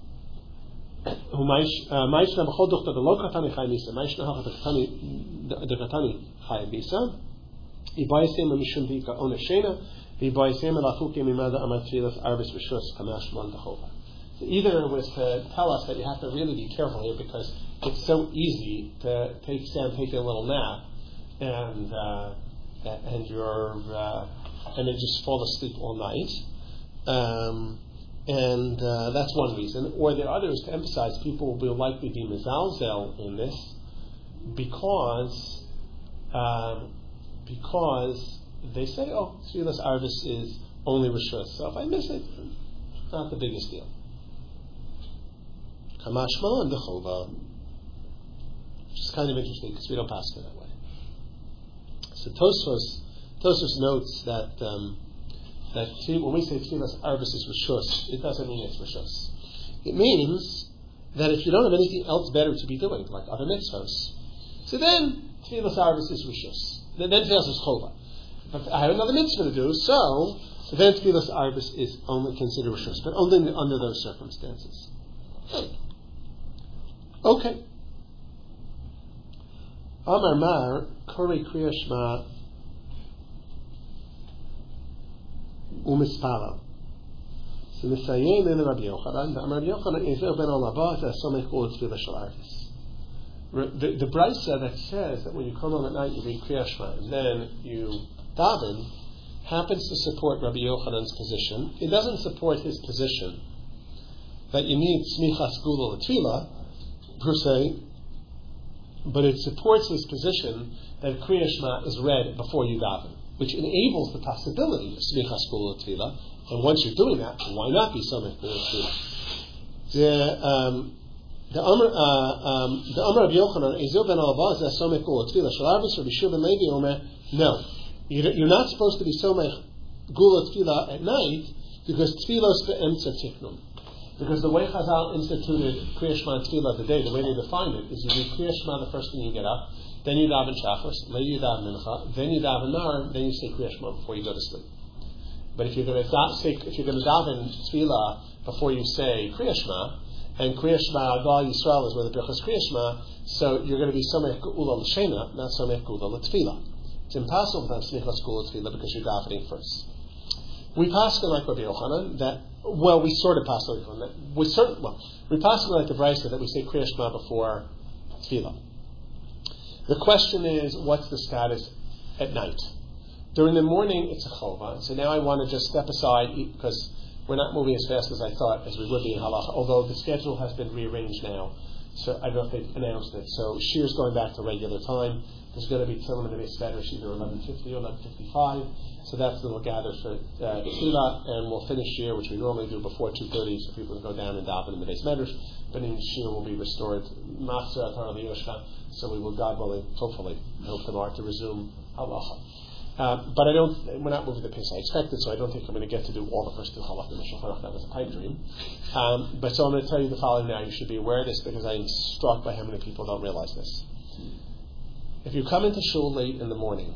U'ma'ishna b'chol duchta delo katani Chayim Nisa. Ma'ishna hacha dekatani Chayim Nisa. Ibayisem mishum v'ika oneshena. Ibayisem elachukim imada amatzilas arbis v'shus kamash man dechova. So either it was to tell us that you have to really be careful here because it's so easy to take stand, take a little nap, and uh, and you're uh, and then just fall asleep all night, um, and uh, that's one reason. Or the other is to emphasize people will likely be mezalzel in this because um, because they say, oh, Tfilas Arvis is only Rishus, so if I miss it, it's not the biggest deal. Kamashma and Dechova. Which is kind of interesting because we don't pass it that way. So Tosfos, Tosfos notes that um, that when we say Tfilas Arvis is Rishus, it doesn't mean it's Rishus. It means that if you don't have anything else better to be doing, like other mitzvahs, so then Tfilas Arvis is Rishus. Then, then Tfilas is Chova. But I have another mitzvah to do, so then Tfilas Arvis is only considered Rishus, but only under those circumstances. Okay. Amar Mar, Korei Kriya Shema Umispala. So Nisayim in Rabbi Yochanan, the Rabbi Yochanan is Ben Olabah to Somech Ol Tfilah Shel Arvis. The the Brisa that says that when you come home at night you read Kriya Shema and then you daven happens to support Rabbi Yochanan's position. It doesn't support his position that you need Smichas Gula L'Tfilah per se, but it supports his position that Kriya Shema is read before you daven, which enables the possibility of Smichas Gula L'Tfilah. And once you're doing that, why not be Somech Gula L'Tfilah? The um, the Amr uh, um, the Amr of Yochanan Ezel ben Alvaz is Somech Gula L'Tfilah. Shalarvis Rabbi Shua ben Levi Omer, no, you're not supposed to be Somech Gula L'Tfilah at night because Tfilos be'emtza tiknun. Because the way Chazal instituted Kriya Shema and Tfilah of the day, the way they defined it, is you read Kriya Shema the first thing you get up, then you daven Shachos, later you daven Mincha, then you daven Nar, then you say Kriya Shema before you go to sleep. But if you're going to say, if you're going to daven Tfilah before you say Kriya Shema, and Kriya Shema Agal Yisrael is where the Birchas Kriya Shema, so you're going to be Somech Geula L'Shena, not Somech Geula L'Tfilah. It's impossible to have Smichas Gula L'Tfilah because you're davening first. We pass on like Rabbi Yochanan that, well, we sort of pass on like that. We sort well, we pass on like the Brisa that we say Kriya Shema before Tfilah. The question is, what's the status at night? During the morning, it's a chova. So now I want to just step aside because we're not moving as fast as I thought as we would be in halacha, although the schedule has been rearranged now. So I don't know if they've announced it. So Shir's going back to regular time. There's going to be Tzilim in the base Medrash either eleven fifty or eleven fifty-five. So that's when we'll gather for uh, Tefillah, and we'll finish Shir, which we normally do before two thirty, so people can go down and daven in the base Medrash. But in Shir will be restored. Machzor Atar Yoshka. So we will, God willing, hopefully, hope tomorrow to resume halacha. Uh, but I don't. We're not moving the pace I expected, so I don't think I'm going to get to do all the first two halachas in the Shulchan Aruch. That was a pipe dream. Um, but so I'm going to tell you the following now. You should be aware of this because I'm struck by how many people don't realize this. If you come into shul late in the morning,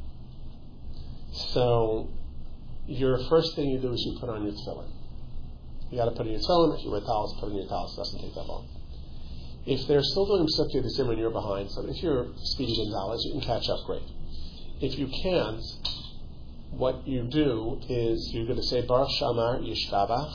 so your first thing you do is you put on your tefillin. You got to put on your tefillin. If you wear talis, put on your talis. It doesn't take that long. If they're still doing Pesukei the Zimra and you're behind, so if you're speedy in knowledge, you can catch up great. If you can't, what you do is you're going to say Baruch Shamar Yishtabach,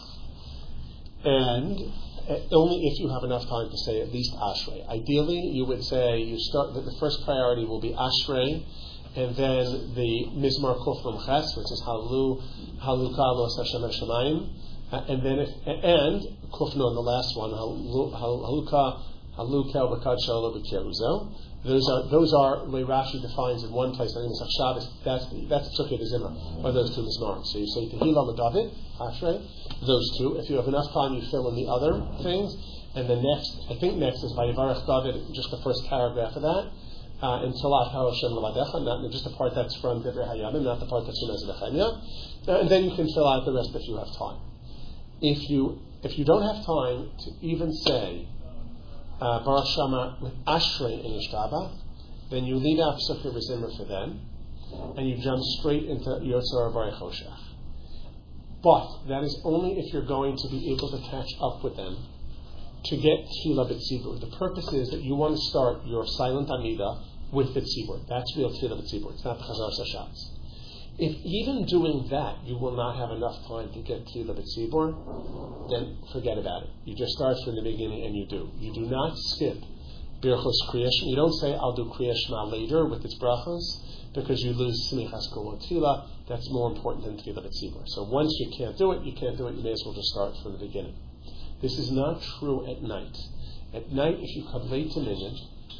and only if you have enough time to say at least Ashrei. Ideally, you would say you start that the first priority will be Ashrei, and then the Mizmar Kuflam Ches, which is Halu Haluka Los Hashem Hashemayim, and then if, and Kufnon, the last one Haluka Haluka B'Kad Shalom B'Kiruzo. Those are those are the way Rashi defines in one place. I think it's Shabbos. That's the, that's Pesukei the Zimra, or those two Mizmarim. So you say Tehillah L'David, Ashrei, those two. If you have enough time, you fill in the other things. And the next, I think next is Vayivarech David, just the first paragraph of that. Uh, and Salat HaHashem L'Vadecha, not just the part that's from Divrei Hayamim, not the part that's from Ezra Nehemiah. Uh, and then you can fill out the rest if you have time. If you if you don't have time to even say Uh, Baruch Shama with Ashrei and Yishtabach, then you leave out Pesukei V'Zimra for them, and you jump straight into Yotzar Baruch Hoshech. But that is only if you're going to be able to catch up with them to get Tefillah B'Tzibur. The purpose is that you want to start your silent Amidah with the Tzibur. That's real Tefillah B'Tzibur. It's not the Chazar Sashatz. If even doing that you will not have enough time to get Tefillah B'Tzibur, then forget about it. You just start from the beginning and you do. You do not skip Birchos Kriyas. You don't say, I'll do Kriyas Shema later with its brachos, because you lose Smichas Kol Tefillah. That's more important than Tefillah B'Tzibur. So once you can't do it, you can't do it, you may as well just start from the beginning. This is not true at night. At night, if you come late to minyan,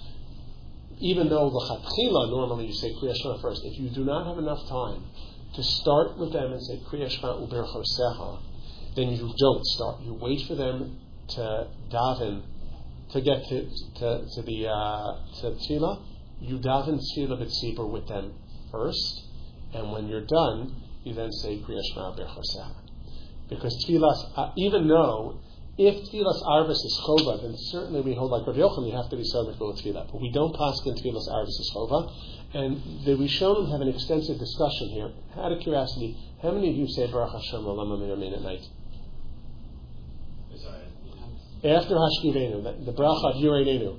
even though l'chatchila normally you say Kriyas Shema first, if you do not have enough time to start with them and say Kriyas Shema u'berchosecha, then you don't start. You wait for them to daven, to get to to, to the uh, to tefillah. You daven tefillah b'tzibur with them first, and when you're done, you then say Kriyas Shema u'berchosecha. Because tefillah, uh, even though if tefillas arvis is chova, then certainly we hold like Rav Yochanan, you have to be somewhat with tefillah. But we don't pass in tefillas arvis is chova. And the Rishonim have an extensive discussion here. Out of curiosity, how many of you say Baruch Hashem L'Olam Amin at night? Sorry. After Hashkivenu, the, the bracha of Yireinu.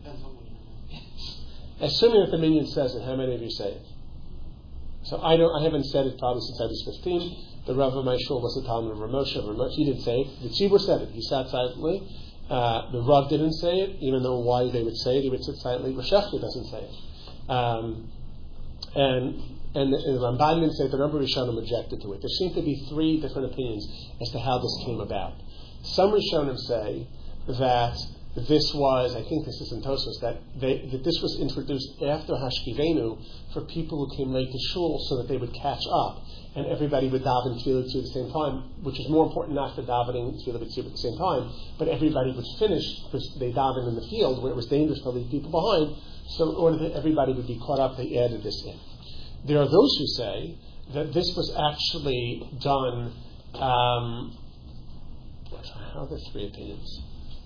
Assuming that the minion says it, how many of you say it? So I don't. I haven't said it probably since I was fifteen. The Rav of my shul was the Talmud of Ramosha. Ramosha, he didn't say it. The Tzibur said it. He sat silently. Uh, the Rav didn't say it, even though why they would say it, he would sit silently. Rashechta doesn't say it. Um, and and the, the Ramban didn't say it. The number of Rishonim objected to it. There seem to be three different opinions as to how this came about. Some Rishonim say that this was, I think this is in Tosfos, that they, that this was introduced after Hashkivenu for people who came late to shul so that they would catch up. And everybody would daven tefillah at the same time, which is more important not for davening tefillah at the same time, but everybody would finish because they daven in the field where it was dangerous to leave people behind. So in order that everybody would be caught up, they added this in. There are those who say that this was actually done. Um, how are the three opinions?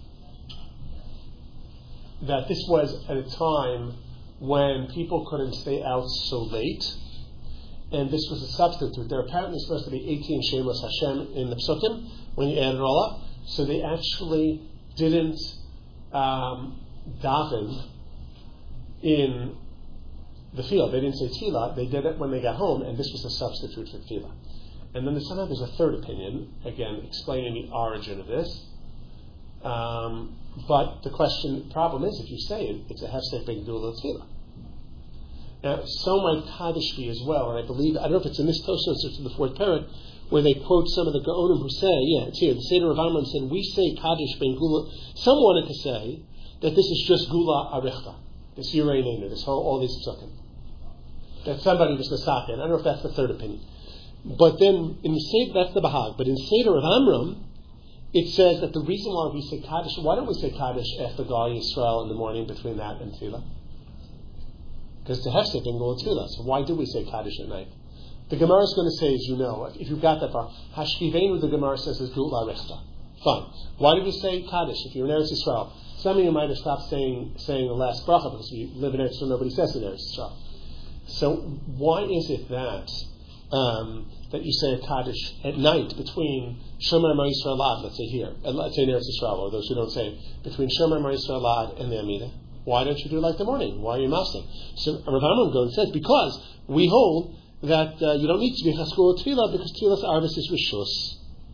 That this was at a time when people couldn't stay out so late. And this was a substitute. There are apparently supposed to be eighteen Shemos Hashem in the Psukim when you add it all up. So they actually didn't um, daven in the field. They didn't say tefillah. They did it when they got home, and this was a substitute for tefillah. And then there's somehow there's a third opinion, again explaining the origin of this. Um, but the question, problem is, if you say it, it's a hefsek b'gdula tefillah. Now, so might Kaddish be as well, and I believe, I don't know if it's in this Tosfos or to the fourth parak, where they quote some of the Gaonim who say, yeah, it's here, the Seder of Amram said, we say Kaddish ben Gula. Some wanted to say that this is just Gula Arichta, this Yirei Nenu, this whole, all these psukim. That somebody was Nesaka, and I don't know if that's the third opinion. But then, in the Seder, that's the Bahag, but in Seder of Amram, it says that the reason why we say Kaddish, why don't we say Kaddish after Gal Yisrael in the morning between that and Tefillah? Because it's a hefsek in Gula Tefillah, so why do we say Kaddish at night? The Gemara is going to say, as you know, if you've got that far, Hashkivenu, the Gemara says, is Gula Rechta. Fine. Why do we say Kaddish if you're in Eretz Yisrael? Some of you might have stopped saying saying the last bracha because we live in Eretz Yisrael, nobody says in Eretz Yisrael. So why is it that um, that you say a Kaddish at night between Shomer Ma'Yisrael Lad, let's say here, and let's say in Eretz Yisrael, or those who don't say it, between Shomer Ma'Yisrael Lad and the Amidah? Why don't you do it like the morning? Why are you masking? So Rav Amram goes and says, because we hold that uh, you don't need to be Chaskul Tefillah because Tefillah's Arvis is Rishus.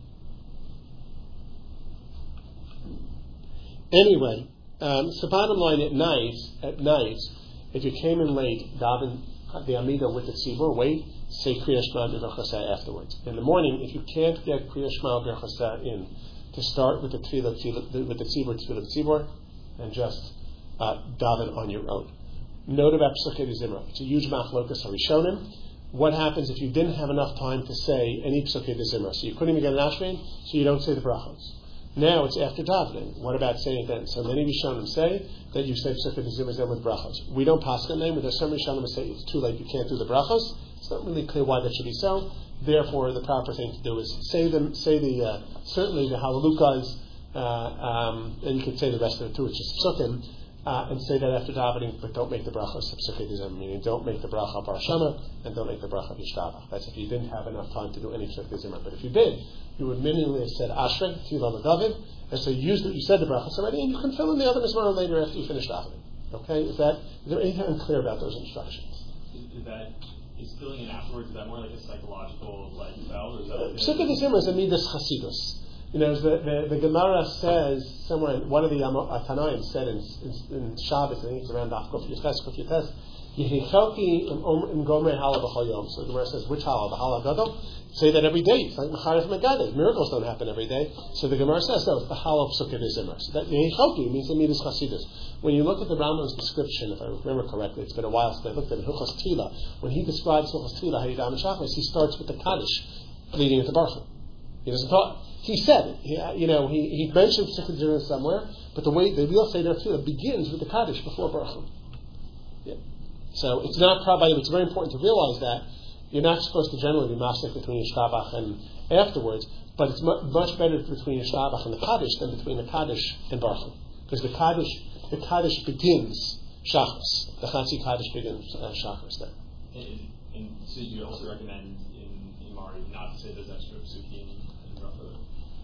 Anyway, um, so bottom line, at night, at night, if you came in late, daven the Amidah with the Tzibur, wait, say Kriya Shema B'Rachaseh afterwards. In the morning, if you can't get Kriya Shema B'Rachaseh in, to start with the Tefillah, tefillah with the Tzibur, Tefillah, Tzibur, and just uh, daven on your own. Note about Psukei Zimra. It's a huge machlokas harishonim. What happens if you didn't have enough time to say any Psukei Zimra? So you couldn't even get an ashrein, so you don't say the brachos. Now it's after davening. What about saying it then? So many Rishonim say that you say Psukei Zimra then with brachos. We don't pass the name, but there's some Rishonim who say it's too late, you can't do the brachos. It's not really clear why that should be so. Therefore, the proper thing to do is say them, say the uh, certainly the halalukas, uh, um, and you can say the rest of it too. It's just psukim. Uh, and say that after davening, but don't make the bracha of Psukei Zimra, meaning don't make the bracha of Bar Shama, and don't make the bracha of Yishtabach. That's if you didn't have enough time to do any Psukei Zimra. But if you did, you would minimally have said Ashrei, Tefillah L'David, and so you used it, you said the brachas already, and you can fill in the other Mizmor later after you finish davening. Okay? Is that, is there anything unclear about those instructions? Is, is that, is filling in afterwards, is that more like a psychological, like, spell, or is that... Psukei Zimra is a midas chasidus. You know, the, the, the Gemara says somewhere, one of the uh, Tanaim said in, in, in Shabbos, I think it's around Daf Kuf Yutes, Kuf Yutes, Yehichelki in Gomrei Hala B'chol Yom. So the Gemara says, which Hala? The Hala Gadol? Say that every day. It's like Mecharef Megadeh. Miracles don't happen every day. So the Gemara says, no, it's the Hala of Psukei Zimra. So that Yehichelki means the Midas Chasidus. When you look at the Rambam's description, if I remember correctly, it's been a while since I looked at it, Hilchos Tila, when he describes Hilchos Tila, Hayidam and Shachos, he starts with the Kaddish leading into Baruch. He doesn't talk. He said it. He, you know, he, he mentioned Psukei Zimra somewhere, but the way the real Seder Tefillah begins with the Kaddish before Baruch. Yeah. So it's not probably. It's very important to realize that you're not supposed to generally be mafsek between Yishtabach and afterwards, but it's mu- much better between Yishtabach and the Kaddish than between the Kaddish and Baruch, because the Kaddish the Kaddish begins Shachos. The Chatzi Kaddish begins uh, Shachos there. And, and so you also recommend in Imari not to say those extra psukim in Bracha?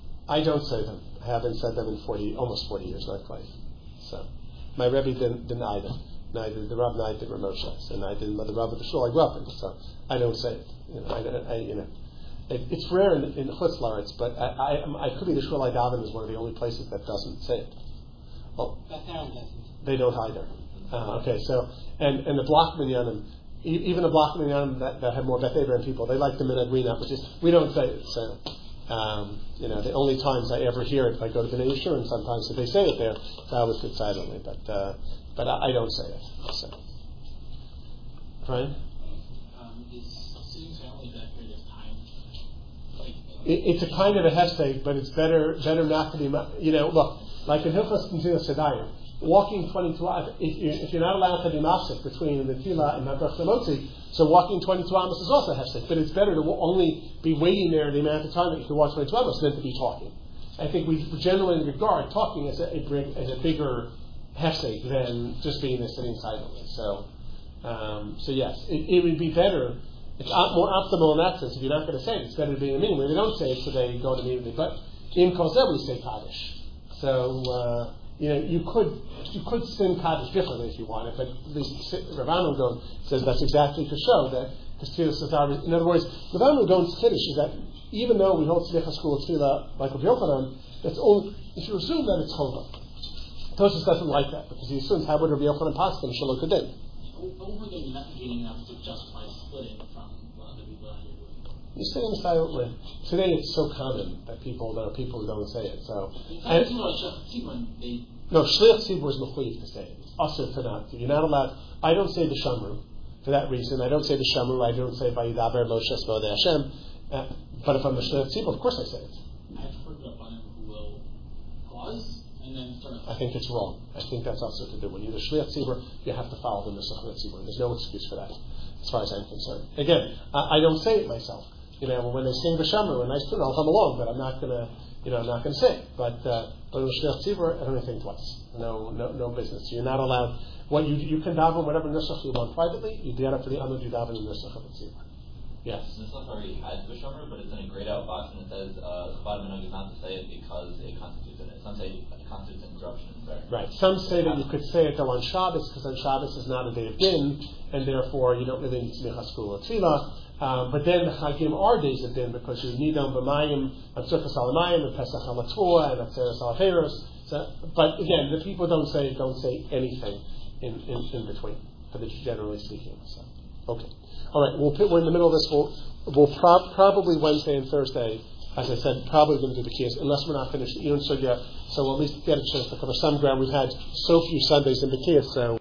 I don't say them. I haven't said them in forty, almost forty years, not quite. So, my Rebbe didn't, didn't either. Neither the Rav neither did Ramosha, and I didn't the Rav of the shul I grew up in. So, I don't say it. You know, I, I you know, it, it's rare in, in Chutz La'aretz, but I, I, I could be the shul I daven is one of the only places that doesn't say it. Well, they don't either. Uh, okay, so and and the block minyanim, even the block minyanim that, that have more Beth Abraham people, they like the minhag Rina, which is we don't say it. So. Um, you know, the only times I ever hear it, if I go to Bnei Yeshua, and sometimes if they say it there, I always sit silently, but uh, but I, I don't say it. So, Brian? Um, is sitting silently that period of time? Like, uh, it, it's a kind of a hefsek, but it's better better not to be. You know, look, like in Hilchos Netilas Yadayim, walking twenty-two hours. If you're, if you're not allowed to be mafsek between the Tila and Mabrach Lemotzi, so walking twenty-two amos is also hefsek, but it's better to only be waiting there the amount of time that you can walk twenty-two amos than to be talking. I think we generally regard talking as a, a, as a bigger hefsek than just being there sitting silently. So, um, so yes, it, it would be better. It's more optimal in that sense. If you're not going to say it, it's better to be in a meeting where they don't say it, so they go to immediately. But in Kosel we say Kaddish. So. Uh, You know, you could you could spin Kaddish differently if you wanted, but at least Rav Amram Gaon says that's exactly to show that Tefillah Sazar. In other words, Rav Amram Gaon's Kiddush is that even though we hold Tznicha School of Tefillah like Rav Yochanan, that's only if you assume that it's Chova. Tosfos doesn't like that because he assumes how would Rav Yochanan pass them Shalom Kadim. over the investigating enough to justify splitting from what other people out here doing. You're saying silently. Today it's so common that people there are people who don't say it. So and, they, no, shliach tzibur is mechuyev to say it. It's also to not. You're not allowed. I don't say b'shamru for that reason. I don't say b'shamru. I don't say vayidaber Moshe Spodei Hashem. Uh, but if I'm a shliach tzibur, of course I say it. I've heard of one who will pause and then start. I think it's wrong. I think that's also to do. When you're the shliach tzibur, you have to follow the nusach of the tzibur. There's no excuse for that, as far as I'm concerned. Again, I, I don't say it myself. You know, when they sing b'shamru, a nice tune, I'll come along, but I'm not gonna, you know, I'm not gonna sing. But uh, but with shliach tzibur, I don't even think twice. No, no, no business. You're not allowed. What you you can daven whatever nusach you want privately. You get up for the amud, you daven the nusach of the tzibur. Yes. This stuff already has b'shamru, but it's in a grayed out box, and it says chabad minhag is not to say it because it constitutes an some say it constitutes an interruption. Sorry. Right. Some say that you could say it though on Shabbos because on Shabbos is not a day of din, and therefore you don't really need smichas kula or tefillah. Um, but then the Chagim are days of din because you need them b'mayim on Sukkos alamayim and Pesach alatzvua and Atzeres alaferos. So, but again, the people don't say don't say anything in, in, in between, for the generally speaking. So, okay. All right, we'll put, we're in the middle of this. We'll, we'll pro- probably Wednesday and Thursday, as I said, probably going to do the Kiyas, unless we're not finished the Iyun Sugya. So we'll at least get a chance to cover some ground. We've had so few Sundays in the Kiyas, so